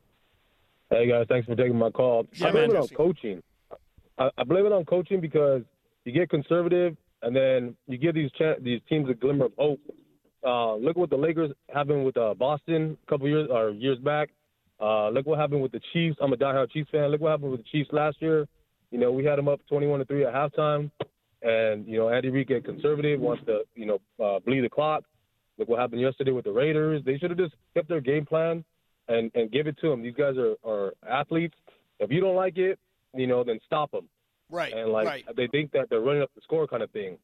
Hey guys, thanks for taking my call. Yeah, I blame man. it on coaching. I, I blame it on coaching because you get conservative, and then you give these cha- these teams a glimmer of hope. Uh, look what the Lakers happened with uh, Boston a couple years or years back. Uh, look what happened with the Chiefs. I'm a diehard Chiefs fan. Look what happened with the Chiefs last year. You know, we had them up twenty-one to three at halftime, and you know Andy Reid get conservative, wants to you know uh, bleed the clock. Look what happened yesterday with the Raiders. They should have just kept their game plan and, and give it to them. These guys are, are athletes. If you don't like it, you know, then stop them. Right. And like right. they think that they're running up the score kind of thing.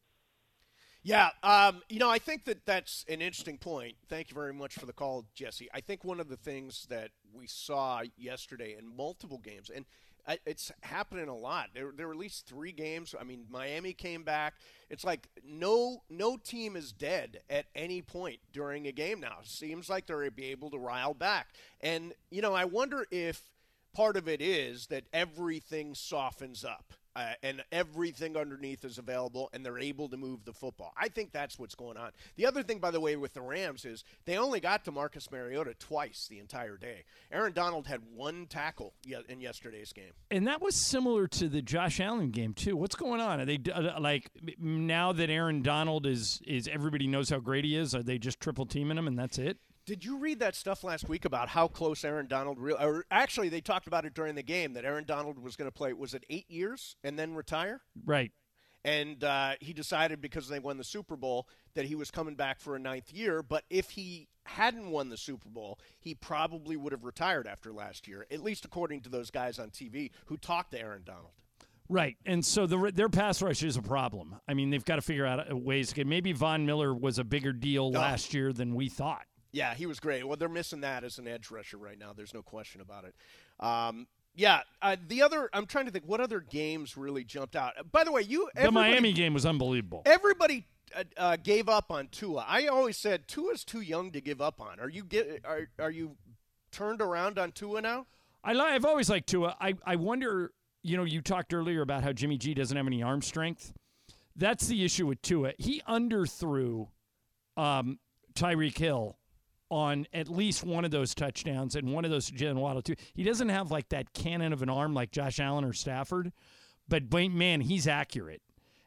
Yeah, um, you know, I think that that's an interesting point. Thank you very much for the call, Jesse. I think one of the things that we saw yesterday in multiple games, and it's happening a lot. There, there were at least three games. I mean, Miami came back. It's like no no team is dead at any point during a game now. It seems like they're be able to rile back. And, you know, I wonder if part of it is that everything softens up. Uh, and everything underneath is available, and they're able to move the football. I think that's what's going on. The other thing, by the way, with the Rams is they only got to Marcus Mariota twice the entire day. Aaron Donald had one tackle in yesterday's game. And that was similar to the Josh Allen game, too. What's going on? Are they, uh, like, now that Aaron Donald is, is everybody knows how great he is, are they just triple teaming him and that's it? Did you read that stuff last week about how close Aaron Donald really – or actually, they talked about it during the game that Aaron Donald was going to play, was it eight years and then retire? Right. And uh, he decided because they won the Super Bowl that he was coming back for a ninth year. But if he hadn't won the Super Bowl, he probably would have retired after last year, at least according to those guys on T V who talked to Aaron Donald. Right, and so the, their pass rush is a problem. I mean, they've got to figure out ways to get – maybe Von Miller was a bigger deal No. last year than we thought. Yeah, he was great. Well, they're missing that as an edge rusher right now. There's no question about it. Um, yeah, uh, the other – I'm trying to think what other games really jumped out. By the way, you – The Miami game was unbelievable. Everybody uh, uh, gave up on Tua. I always said Tua's too young to give up on. Are you get are are you turned around on Tua now? I li- I've always liked Tua. I, I wonder – you know, you talked earlier about how Jimmy G doesn't have any arm strength. That's the issue with Tua. He underthrew um, Tyreek Hill on at least one of those touchdowns and one of those Jalen Waddle too. He doesn't have like that cannon of an arm like Josh Allen or Stafford, but man, he's accurate.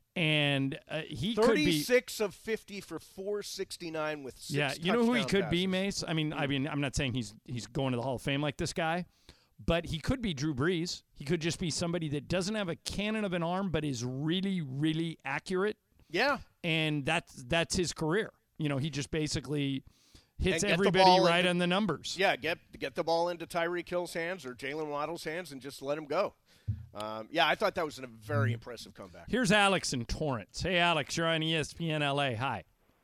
And uh, he could be thirty-six of fifty for four sixty-nine with six yeah. You know who he touchdown could be, passes. Mace? I mean, I mean, I'm not saying he's he's going to the Hall of Fame like this guy, but he could be Drew Brees. He could just be somebody that doesn't have a cannon of an arm, but is really, really accurate. Yeah, and that's that's his career. You know, he just basically hits And get the everybody ball right into- on the numbers. Yeah, get get the ball into Tyreek Hill's hands or Jalen Waddle's hands and just let him go. Um, yeah, I thought that was a very impressive comeback. Here's Alex in Torrance. Hey, Alex, you're on E S P N L A. Hi.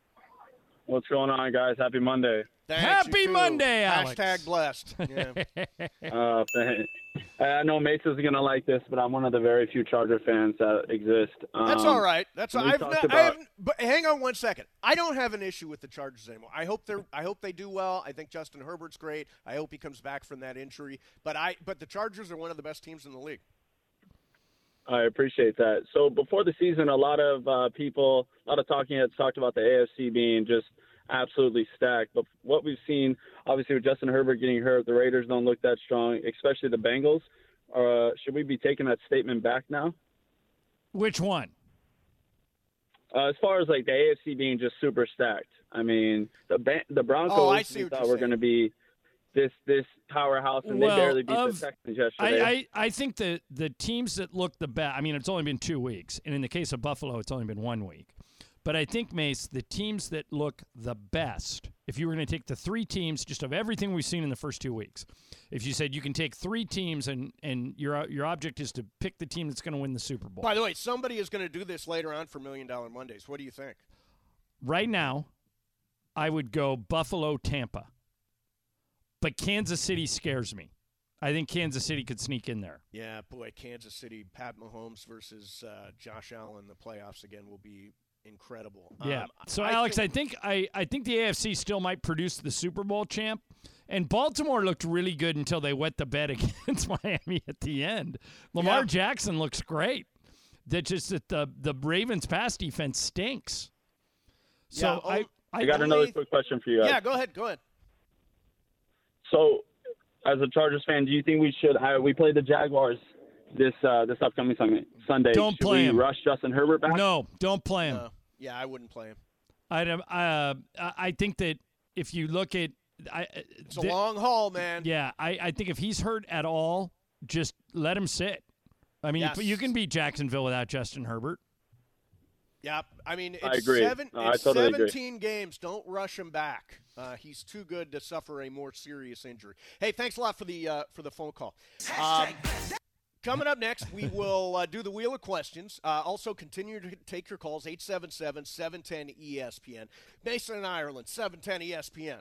What's going on, guys? Happy Monday. Thanks, Happy you too. Monday, Alex. Hashtag blessed. Yeah. Uh, thanks. I know Mesa's going to like this, but I'm one of the very few Charger fans that exist. Um, That's all right. That's we I've talked not, about- I haven't, but hang on one second. I don't have an issue with the Chargers anymore. I hope they're I hope they do well. I think Justin Herbert's great. I hope he comes back from that injury. But I but the Chargers are one of the best teams in the league. I appreciate that. So before the season, a lot of uh, people, a lot of talking heads talked about the A F C being just absolutely stacked. But what we've seen, obviously, with Justin Herbert getting hurt, the Raiders don't look that strong, especially the Bengals. Uh, should we be taking that statement back now? Which one? Uh, as far as like the A F C being just super stacked, I mean the Ban- the Broncos Oh, I see we what thought you're were saying. going to be this this powerhouse, and Well, they barely beat of- the Texans yesterday. I, I, I think the, the teams that look the best, I mean, it's only been two weeks. And in the case of Buffalo, it's only been one week. But I think, Mace, the teams that look the best, if you were going to take the three teams just of everything we've seen in the first two weeks, if you said you can take three teams and, and your your object is to pick the team that's going to win the Super Bowl. By the way, somebody is going to do this later on for Million Dollar Mondays. What do you think? Right now, I would go Buffalo, Tampa. But Kansas City scares me. I think Kansas City could sneak in there. Yeah, boy, Kansas City, Pat Mahomes versus uh, Josh Allen in the playoffs again will be incredible. Yeah. Um, so, I Alex, think, I think I, I think the A F C still might produce the Super Bowl champ. And Baltimore looked really good until they wet the bed against Miami at the end. Lamar Yeah. Jackson looks great. That just that the the Ravens' pass defense stinks. So Yeah, oh, I, I I got only- another quick question for you guys. Yeah, go ahead. Go ahead. So, as a Chargers fan, do you think we should? Uh, we play the Jaguars this uh, this upcoming Sunday. Sunday. Don't should play we him. rush Justin Herbert back? no, don't play him. Uh, yeah, I wouldn't play him. I don't- uh, I I think that if you look at I It's a long haul, man. yeah, I, I think if he's hurt at all, just let him sit. I mean, Yes. you can beat Jacksonville without Justin Herbert. Yeah, I mean, it's, I agree. Seven, No, I it's totally agree. seventeen games. Don't rush him back. Uh, he's too good to suffer a more serious injury. Hey, thanks a lot for the uh, for the phone call. Um, coming up next, we will uh, do the Wheel of Questions. Uh, also, continue to take your calls, eight seven seven, seven one zero, E S P N. Mason and Ireland, seven ten E S P N.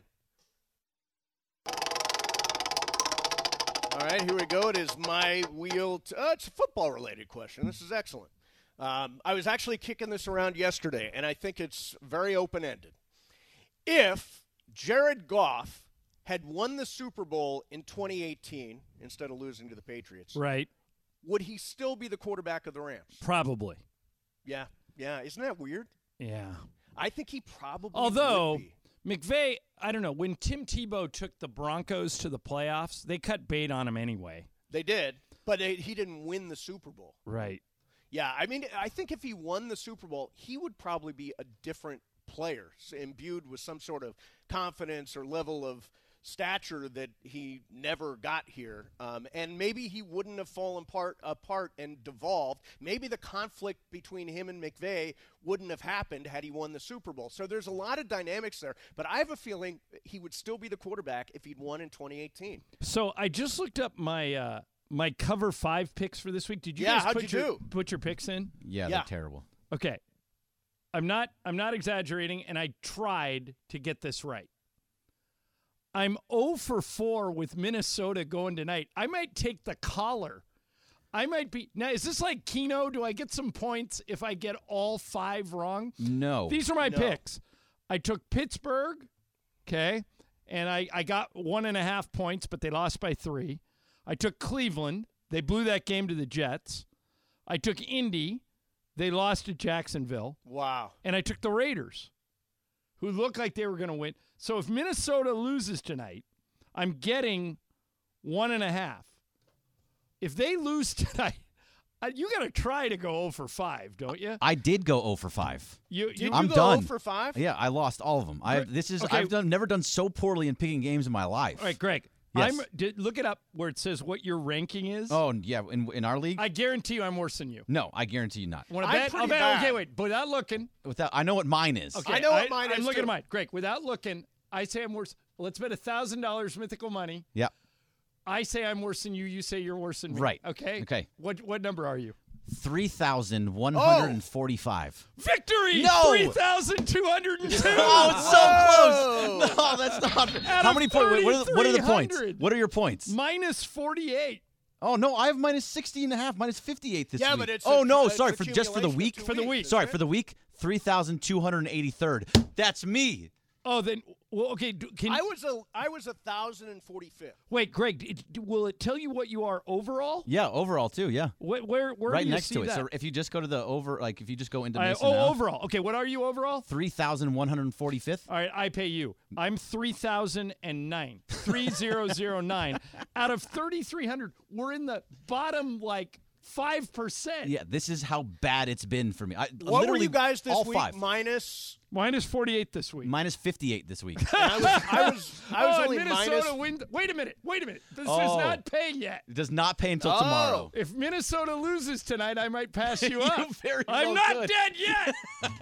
All right, here we go. It is my wheel. T- uh, it's a football-related question. This is excellent. Um, I was actually kicking this around yesterday, and I think it's very open-ended. If Jared Goff had won the Super Bowl in twenty eighteen instead of losing to the Patriots, Right. would he still be the quarterback of the Rams? Probably. Yeah, yeah. Isn't that weird? Yeah. I think he probably Although would be. McVay, I don't know, when Tim Tebow took the Broncos to the playoffs, they cut bait on him anyway. They did, but they, he didn't win the Super Bowl. Right. Yeah, I mean, I think if he won the Super Bowl, he would probably be a different player, imbued with some sort of confidence or level of stature that he never got here. Um, and maybe he wouldn't have fallen part, apart and devolved. Maybe the conflict between him and McVay wouldn't have happened had he won the Super Bowl. So there's a lot of dynamics there. But I have a feeling he would still be the quarterback if he'd won in twenty eighteen. So I just looked up my uh, my cover five picks for this week. Did you Yeah, guys how'd put you your do? put your picks in? Yeah, Yeah. they're terrible. Okay. I'm not I'm not exaggerating, and I tried to get this right. I'm zero for four with Minnesota going tonight. I might take the collar. I might be now. Is this like Keno? Do I get some points if I get all five wrong? No. These are my No. picks. I took Pittsburgh, okay, and I, I got one and a half points, but they lost by three. I took Cleveland. They blew that game to the Jets. I took Indy. They lost to Jacksonville. Wow. And I took the Raiders, who looked like they were going to win. So if Minnesota loses tonight, I'm getting one and a half. If they lose tonight, uh, you got to try to go zero for five, don't you? I did go zero for five. You, Did you you I'm go done. zero for five? Yeah, I lost all of them. I this is Okay. I've done never done so poorly in picking games in my life. All right, Greg. Yes. I'm did, look it up where it says what your ranking is. Oh and yeah, in in our league. I guarantee you I'm worse than you. no, I guarantee you not. Want to I'm bet? pretty I'll bet. bad. Okay, wait. But without looking. Without I know what mine is. Okay, I know what mine I'm is, looking too. at mine. Greg, without looking, I say I'm worse. Let's bet a thousand dollars mythical money. Yeah. I say I'm worse than you. You say you're worse than me. Right. Okay. Okay. What what number are you? Three thousand one hundred and forty-five. Victory! No! three thousand two hundred two! Oh, it's so close. No, that's not. Out How of many points? What, are the- what are the points? thirty-three hundred. What are your points? Minus forty-eight. Oh no, I have minus sixty and a half, minus fifty-eight this Yeah, week. but it's oh a- no, it's sorry a for just for the accumulation of week. two For the week. Sorry isn't for it? the week. Three thousand two hundred eighty-third. That's me. Oh, then well, okay. do- Can I was a I was a thousand and forty fifth. wait, Greg? it- will it tell you what you are overall? Yeah, overall too. Yeah, Where where, where right do you next see to it. that? So if you just go to the over, like if you just go into I- Mason oh, now, overall. Okay, what are you overall? three thousand one hundred forty-fifth. All right, I pay you. I'm three thousand nine. three thousand nine. Out of thirty-three hundred, we're in the bottom, like, five percent. Yeah, this is how bad it's been for me. I, What were literally you guys this all week? Five. Minus. Minus forty-eight this week. Minus fifty-eight this week. And I was I was I was oh, only and Minnesota minus. win. Wait a minute. Wait a minute. This Oh. does not pay yet. It does not pay until Oh. tomorrow. If Minnesota loses tonight, I might pass you You up. very I'm well not could. dead yet.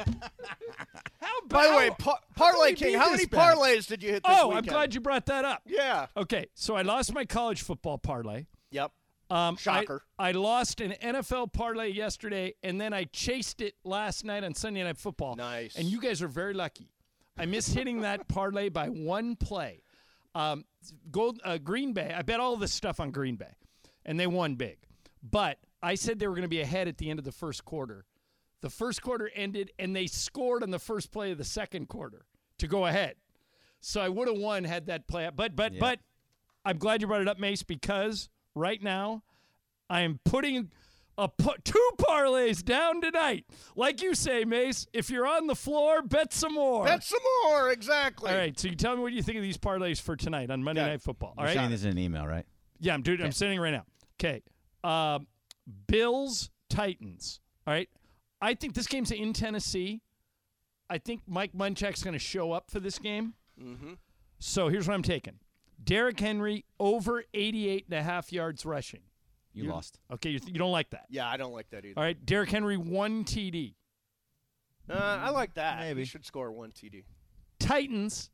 How By the way, how- par- how can parlay we king. be How this many bad? parlays did you hit this Oh, weekend? I'm glad you brought that up. Yeah. Okay, so I lost my college football parlay. Yep. Um, Shocker. I, I lost an N F L parlay yesterday, and then I chased it last night on Sunday Night Football. Nice. And you guys are very lucky. I missed hitting that parlay by one play. Um, Gold uh, Green Bay. I bet all this stuff on Green Bay, and they won big. But I said they were going to be ahead at the end of the first quarter. The first quarter ended, and they scored on the first play of the second quarter to go ahead. So I would have won had that play. But but Yeah. but I'm glad you brought it up, Mace, because right now I am putting a pu- two parlays down tonight. Like you say, Mace, if you're on the floor, bet some more. Bet some more, exactly. All right, so you tell me what you think of these parlays for tonight on Monday Okay. Night Football. All You're right? sending this in an email, right? Yeah, I'm doing. I'm sending it right now. Okay, um, Bills Titans. All right, I think this game's in Tennessee. I think Mike Munchak's going to show up for this game. Mm-hmm. So here's what I'm taking: Derrick Henry over eighty-eight and a half yards rushing. You You're- lost. Okay, you, you don't like that. Yeah, I don't like that either. All right, Derrick Henry one T D. Uh, I like that. Maybe. He should score one T D. Titans,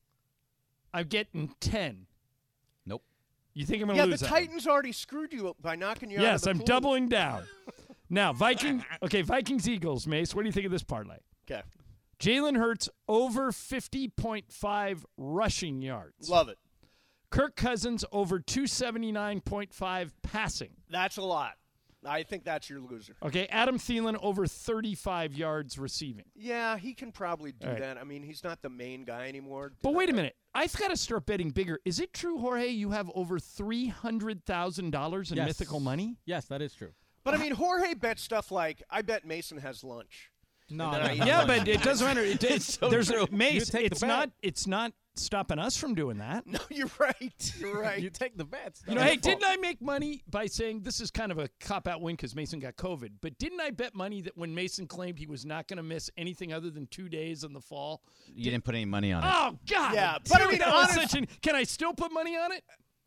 I'm getting ten. Nope. You think I'm going to Yeah, lose the that one? Titans already screwed you up by knocking you out of Yes, the I'm pool. doubling down. Now, Viking. Okay, Vikings Eagles. Mace, what do you think of this parlay? Okay. Jalen Hurts over fifty point five rushing yards. Love it. Kirk Cousins over two seventy-nine point five passing. That's a lot. I think that's your loser. Okay, Adam Thielen over thirty-five yards receiving. Yeah, he can probably do All right. that. I mean, he's not the main guy anymore. But wait a minute. I've got to start betting bigger. Is it true, Jorge, you have over three hundred thousand dollars in Yes. mythical money? Yes, that is true. But I mean, Jorge bet stuff like, I bet Mason has lunch. No, then no, I- no. Yeah, but it doesn't matter. It, it's so there's true. a Mace. You take the It's bet. not. It's not stopping us from doing that. No, you're right. You're right. You take the bets. You know, hey, didn't I make money by saying this is kind of a cop-out win because Mason got COVID? But didn't I bet money that when Mason claimed he was not going to miss anything other than two days in the fall? You didn't put any money on it. Oh God! Yeah, but I mean, that was honest- such an- can I still put money on it?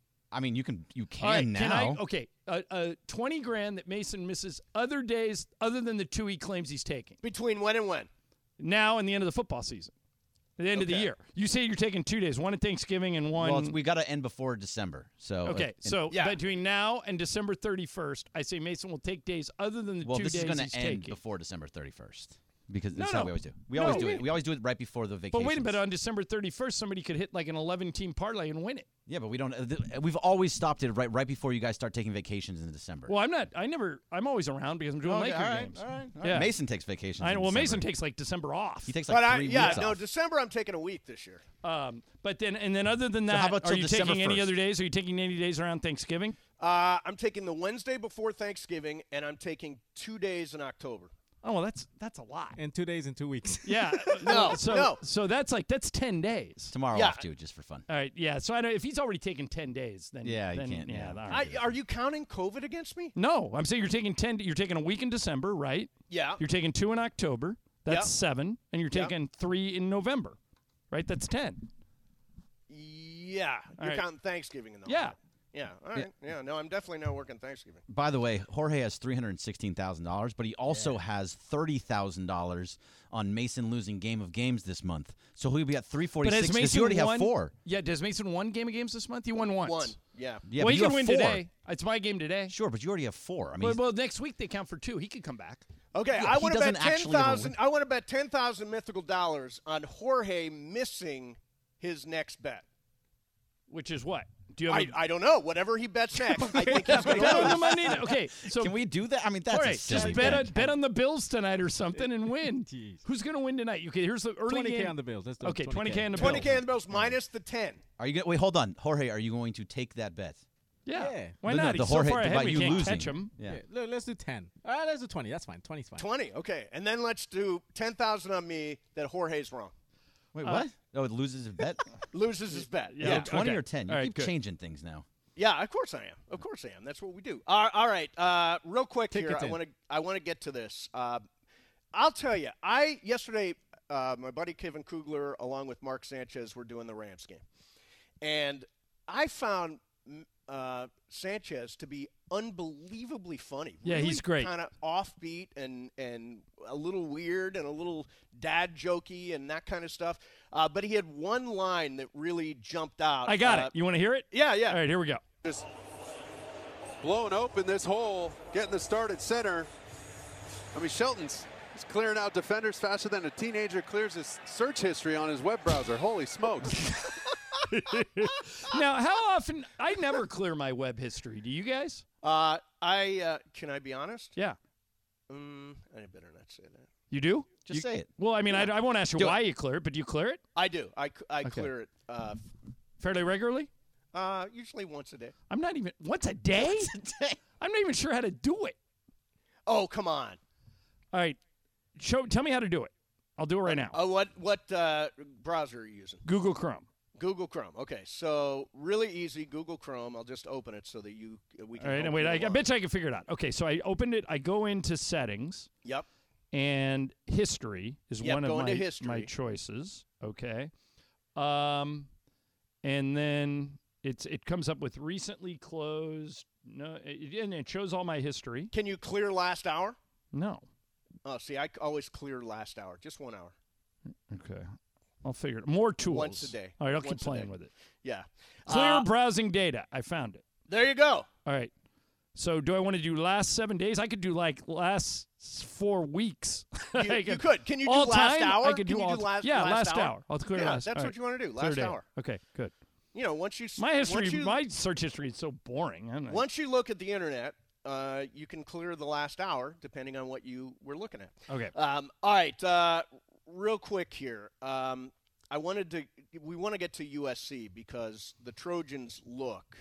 I mean, you can. You can All right, now. Can I? Okay, uh, uh, twenty grand that Mason misses other days other than the two he claims he's taking Between when and when? now and the end of the football season, at the end of the Okay. year. You say you're taking two days, one at Thanksgiving and one. Well, it's, we got to end before December. So Okay, uh, and- so Yeah. between now and December thirty-first, I say Mason will take days other than the well, two this days is going he's to end taking. before December thirty-first because No, that's no. how we always do. We No, always do wait. it. We always do it right before the vacation. But wait a minute, on December thirty-first, somebody could hit like an eleven-team parlay and win it. Yeah, but we don't. uh, th- We've always stopped it right right before you guys start taking vacations in December. Well, I'm not. I never. I'm always around because I'm doing Okay, Laker all right, games. all right, all right. Yeah. Mason takes vacations. I in know. Well, Mason December. takes like December off. He takes But like I, three yeah, weeks no, off. December I'm taking a week this year. Um, but then and then other than that, how about are till you December taking any first? other days? Are you taking any days around Thanksgiving? Uh, I'm taking the Wednesday before Thanksgiving, and I'm taking two days in October. Oh, well, that's that's a lot. In two days and two weeks. Yeah. No, so, no. So that's like that's ten days. Tomorrow Yeah. off too, just for fun. All right. Yeah. So I know if he's already taken ten days, then Yeah, you then, can't, Yeah. yeah. all right. I, are you counting COVID against me? No, I'm saying you're taking ten. You're taking a week in December, right? Yeah. You're taking two in October. That's Yep. seven, and you're Yep. taking three in November, right? That's ten. Yeah. All You're right. counting Thanksgiving in the Yeah. Yeah. All right. Yeah. No, I'm definitely not working Thanksgiving. By the way, Jorge has three hundred sixteen thousand dollars, but he also has thirty thousand dollars on Mason losing Game of Games this month. So he'll be at three forty But six has because Mason you already won, have four. Yeah. Does Mason won game of games this month? He won once. One. Yeah. Yeah, well, but he you can have win four. today. It's my game today. Sure, but you already have four. I mean, Well, he's- well, next week they count for two. He could come back. Okay, Yeah, I he want to bet doesn't ten actually ever thousand. win. I want to bet ten thousand mythical dollars on Jorge missing his next bet. Which is what? Do you have I, I don't know. Whatever he bets next, I think he's going a, bet on the to Monday night- Okay, so can we do that? I mean, that's all a right, silly just bet bet. on, bet on the Bills tonight or something and win. Jeez. Who's going to win tonight? Okay, here's the early twenty K game. on the Bills. Let's do it. Okay, twenty K on the twenty Bills. K on the Bills minus the ten. Are you going? Wait, hold on, Jorge. Are you going to take that bet? Yeah. Yeah. Why No, no, not? the He's Jorge- so far ahead about we you can't losing. catch him. Yeah. Yeah, let- let's do ten. All right, let's do twenty. That's fine. twenty's fine. Twenty. Okay, and then let's do ten thousand on me that Jorge's wrong. Wait, what? Oh, it loses his bet. Loses his bet. Yeah. Yeah. Is it twenty Okay. or ten? You All right, keep good. changing things now. Yeah, of course I am. Of course I am. That's what we do. Uh, all right, uh, real quick Take here. it I in. want to. I want to get to this. Uh, I'll tell you. I yesterday, uh, my buddy Kevin Kugler, along with Mark Sanchez, were doing the Rams game, and I found mm, uh, Sanchez to be unbelievably funny. Yeah, really he's great. Kind of offbeat and and a little weird and a little dad jokey and that kind of stuff. Uh, but he had one line that really jumped out. I got Uh, it. You want to hear it? Yeah, yeah. All right, here we go. Just blowing open this hole, getting the start at center. I mean, Shelton's He's clearing out defenders faster than a teenager clears his search history on his web browser. Holy smokes. Now, how often? I never clear my web history. Do you guys? Uh, I uh, can I be honest? Yeah. Mm, I better not say that. You do? Just you, say it. Well, I mean, Yeah. I, I won't ask you Do why it. you clear it, but do you clear it? I do. I, I Okay. clear it uh, Fairly regularly? uh, usually once a day. I'm not even once a day. Once a day. I'm not even sure how to do it. Oh, come on. All right, show. Tell me how to do it. I'll do it right now. Uh, what what uh, browser are you using? Google Chrome. Google Chrome. Okay, so really easy. Google Chrome. I'll just open it so that you we can. All right, help and wait. you I, I along. bet you I can figure it out. Okay, so I opened it. I go into settings. Yep. And history is Yep, one of go into my history. my choices. Okay. Um, and then it's it comes up with recently closed. No, it, and it shows all my history. Can you clear last hour? No. Oh, see, I always clear last hour, just one hour. Okay. I'll figure it. More tools. Once a day. All right, I'll Once keep a playing day. with it. Yeah. Clear Uh, browsing data. I found it. There you go. All right. So do I want to do last seven days? I could do like last s- four weeks. You, I you could. Can you do all last time, hour? I could Can do you all do last, Yeah, last, last hour. I'll clear yeah, last. that's all what right. you want to do. Clear Last day. hour. Okay, good. You know, once you s- My history, once you, my search history is so boring. I don't know. once you look at the internet, uh, you can clear the last hour depending on what you were looking at. Okay. Um, all right. Uh, real quick here. Um, I wanted to. We want to get to U S C because the Trojans look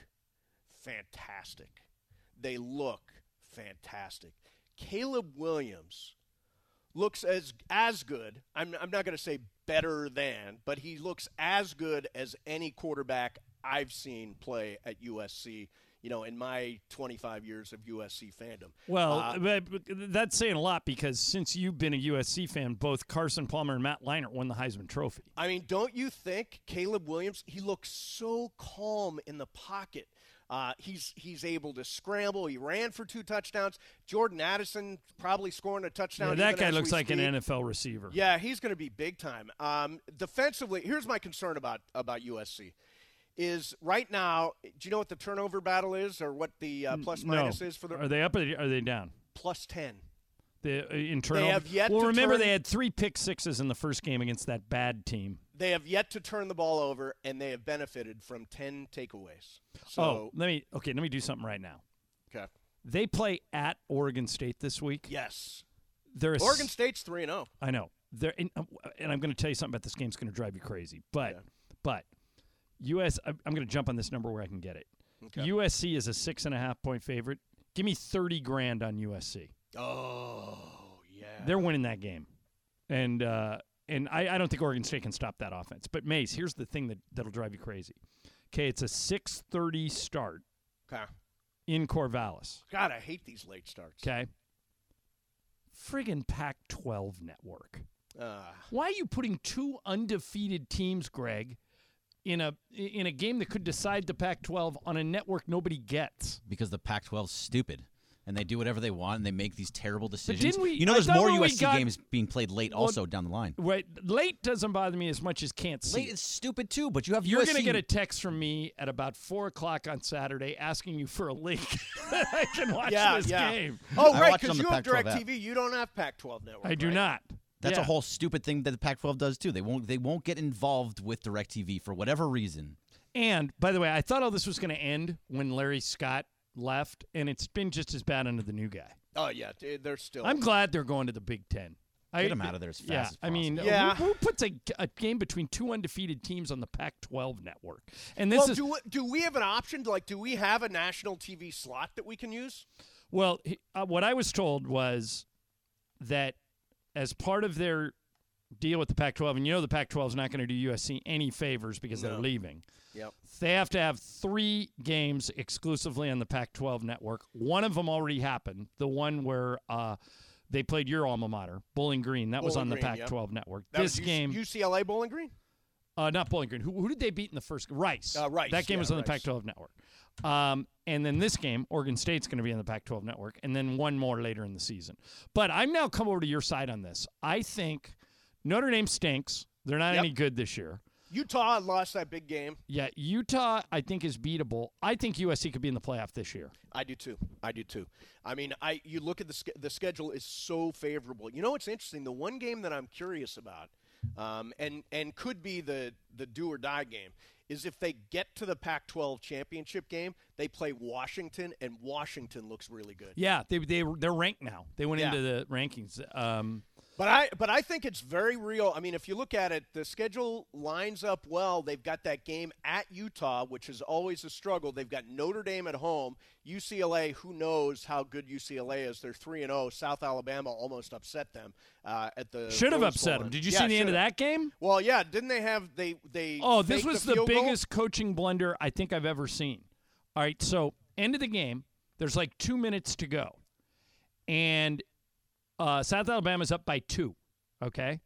fantastic. They look fantastic. Caleb Williams looks as as good. I'm I'm not going to say better than, but he looks as good as any quarterback I've seen play at U S C. You know, in my twenty-five years of U S C fandom. Well, Uh, but but that's saying a lot because since you've been a U S C fan, both Carson Palmer and Matt Leinart won the Heisman Trophy. I mean, don't you think Caleb Williams? He looks so calm in the pocket. Uh, he's he's able to scramble. He ran for two touchdowns. Jordan Addison probably scoring a touchdown. Yeah, that even guy as looks we like an speak. N F L receiver. Yeah, he's going to be big time. Um, defensively, here's my concern about about U S C. Is right now, do you know what the turnover battle is or what the uh, plus no. minus is for the Are they up or are they down? plus ten? The uh, in turnover. have yet well, to remember turn- they had three pick sixes in the first game against that bad team. They have yet to turn the ball over, and they have benefited from ten takeaways. So, oh, let me okay. Let me do something right now. okay. They play at Oregon State this week. Yes. They're a Oregon s- State's three and zero. I know. They're in, and I'm going to tell you something about this game. It's going to drive you crazy. But Yeah. but U S. I'm going to jump on this number where I can get it. Okay. U S C is a six and a half point favorite. Give me thirty grand on U S C. Oh yeah. They're winning that game, and uh, and I, I don't think Oregon State can stop that offense. But Mace, here's the thing that that'll drive you crazy. Okay, it's a six thirty start Okay. in Corvallis. God, I hate these late starts. Okay, friggin' Pac twelve network. Uh, Why are you putting two undefeated teams, Greg, in a in a game that could decide the Pac twelve on a network nobody gets? Because the Pac twelve is stupid. And they do whatever they want, and they make these terrible decisions. didn't we- you know, I there's thought more when we U S C got- games being played late Well, also down the line. Right, late doesn't bother me as much as can't see. Late is stupid too, but you have You're U S C. going to get a text from me at about four o'clock on Saturday asking you for a link that I can watch yeah, this yeah. game. Oh, I right, watch it because on the you have Pac twelve app. DirecTV. You don't have Pac twelve network. I do right? not. That's Yeah. a whole stupid thing that the Pac twelve does too. They won't. They won't get involved with DirecTV for whatever reason. And, by the way, I thought all this was going to end when Larry Scott left, and it's been just as bad under the new guy. Oh yeah, dude, they're still. I'm glad they're going to the Big Ten. I, Get 'em out of there as fast yeah, as I mean, Yeah. who, who puts a, a game between two undefeated teams on the Pac twelve network? And this well, is do we, do we have an option? Like, do we have a national T V slot that we can use? well, he- uh, what I was told was that as part of their deal with the Pac twelve, and you know the Pac twelve is not going to do U S C any favors because No. they're leaving. Yep. They have to have three games exclusively on the Pac twelve network. One of them already happened, the one where uh, they played your alma mater, Bowling Green. That was Bowling on the Green, Pac yep. twelve network. That this was game, U C L A Bowling Green. uh, not Bowling Green. Who, who did they beat in the first? Rice. Uh, Rice, That game yeah, was on the Rice. Pac twelve network. Um, and then this game, Oregon State's going to be on the Pac twelve network, and then one more later in the season. But I'm now come over to your side on this. I think Notre Dame stinks. They're not Yep. any good this year. Utah lost that big game. Yeah, Utah, I think, is beatable. I think U S C could be in the playoff this year. I do too. I do too. I mean, I you look at the the schedule is so favorable. You know what's interesting? The one game that I'm curious about, um, and and could be the the do or die game, is if they get to the Pac twelve championship game, they play Washington, and Washington looks really good. Yeah, they they they're ranked now. They went Yeah. into the rankings. Um, But I but I think it's very real. I mean, if you look at it, the schedule lines up well. They've got that game at Utah, which is always a struggle. They've got Notre Dame at home. U C L A, who knows how good U C L A is? They're three and zero. South Alabama almost upset them uh, at the should have Rose upset Bowl. them. Did you Yeah, see the end of should've. that game? Well, yeah. Didn't they have they they? Oh, this faked was the, the field goal? biggest coaching blunder I think I've ever seen. All right, so end of the game. There's like two minutes to go, and uh, South Alabama's up by two. Okay,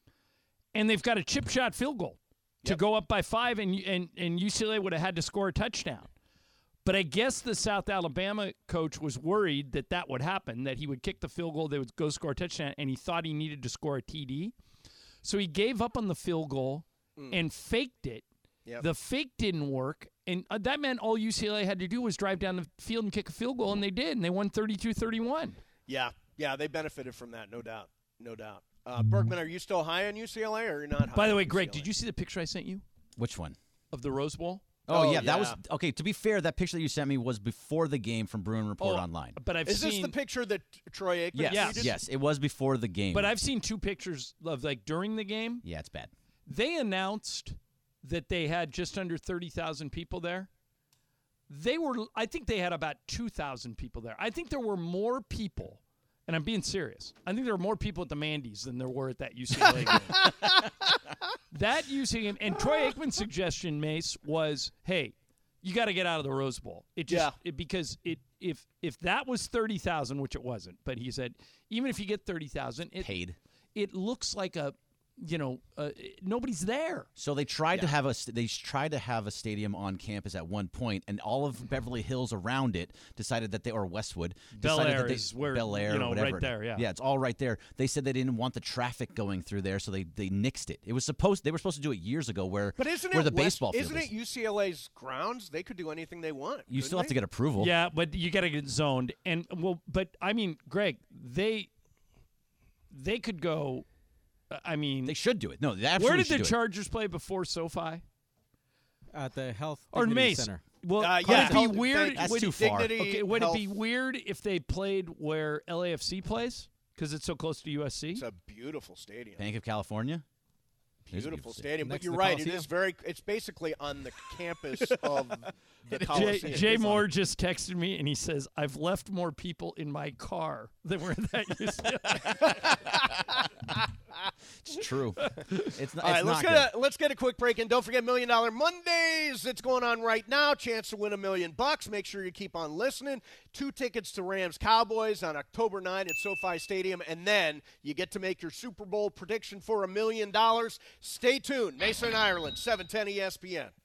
and they've got a chip shot field goal to Yep. go up by five, and and and U C L A would have had to score a touchdown. But I guess the South Alabama coach was worried that that would happen, that he would kick the field goal, they would go score a touchdown, and he thought he needed to score a T D. So he gave up on the field goal Mm. and faked it. Yep. The fake didn't work, and uh, that meant all U C L A had to do was drive down the field and kick a field goal, and they did, and they won thirty-two thirty-one. Yeah, yeah. They benefited from that, no doubt, no doubt. Uh, Bergman, are you still high on U C L A, or you're not high? By the on way, Greg, U C L A? did you see the picture I sent you Which one? of the Rose Bowl? Oh, Oh, yeah, that was yeah. okay. To be fair, that picture that you sent me was before the game from Bruin Report Oh, Online. But I've Is seen this the picture that Troy Aikman Yes, Yes. tweeted? yes, it was before the game. But I've seen two pictures of like during the game. yeah, it's bad. They announced that they had just under thirty thousand people there. They were, I think they had about two thousand people there. I think there were more people, and I'm being serious. I think there were more people at the Mandy's than there were at that U C L A game. That U C L A game, and Troy Aikman's suggestion, Mace, was, hey, you got to get out of the Rose Bowl. It just Yeah. it, because it if if that was thirty thousand, which it wasn't, but he said even if you get thirty thousand, it Paid. it looks like a, you know, uh, nobody's there. So they tried to have a st- they tried to have a stadium on campus at one point, and all of Beverly Hills around it decided that they or Westwood Bel decided Air that they, is where, Bel Air, you know, whatever. right there, yeah. yeah, it's all right there. They said they didn't want the traffic going through there, so they they nixed it. It was supposed they were supposed to do it years ago, where But isn't where it the West- baseball field Isn't is. it U C L A's grounds? They could do anything they want. You still have couldn't to get approval. Yeah, but you got to get zoned, and well, but I mean, Greg, they they could go. uh, I mean, They should do it. No, they absolutely where did should the do it. Chargers play before SoFi At the Health or Dignity Mace? Center. Well, Uh, would yeah, it be Health- weird? That's would, too far. Dignity, okay, would it be Health- weird if they played where L A F C plays because it's so close to U S C? It's a beautiful stadium. Bank of California. It is a Beautiful stadium. stadium. Next But to you're the right. It Coliseum. is very. It's basically on the campus of the Jay, Coliseum. Jay Moore just texted me and he says, "I've left more people in my car than were at that U C L A." It's true. It's not. All right, it's let's not get good. a let's get a quick break, and don't forget Million Dollar Mondays. It's going on right now. Chance to win a million bucks. Make sure you keep on listening. Two tickets to Rams Cowboys on October ninth at SoFi Stadium, and then you get to make your Super Bowl prediction for a million dollars. Stay tuned. Mason, Ireland, seven ten E S P N.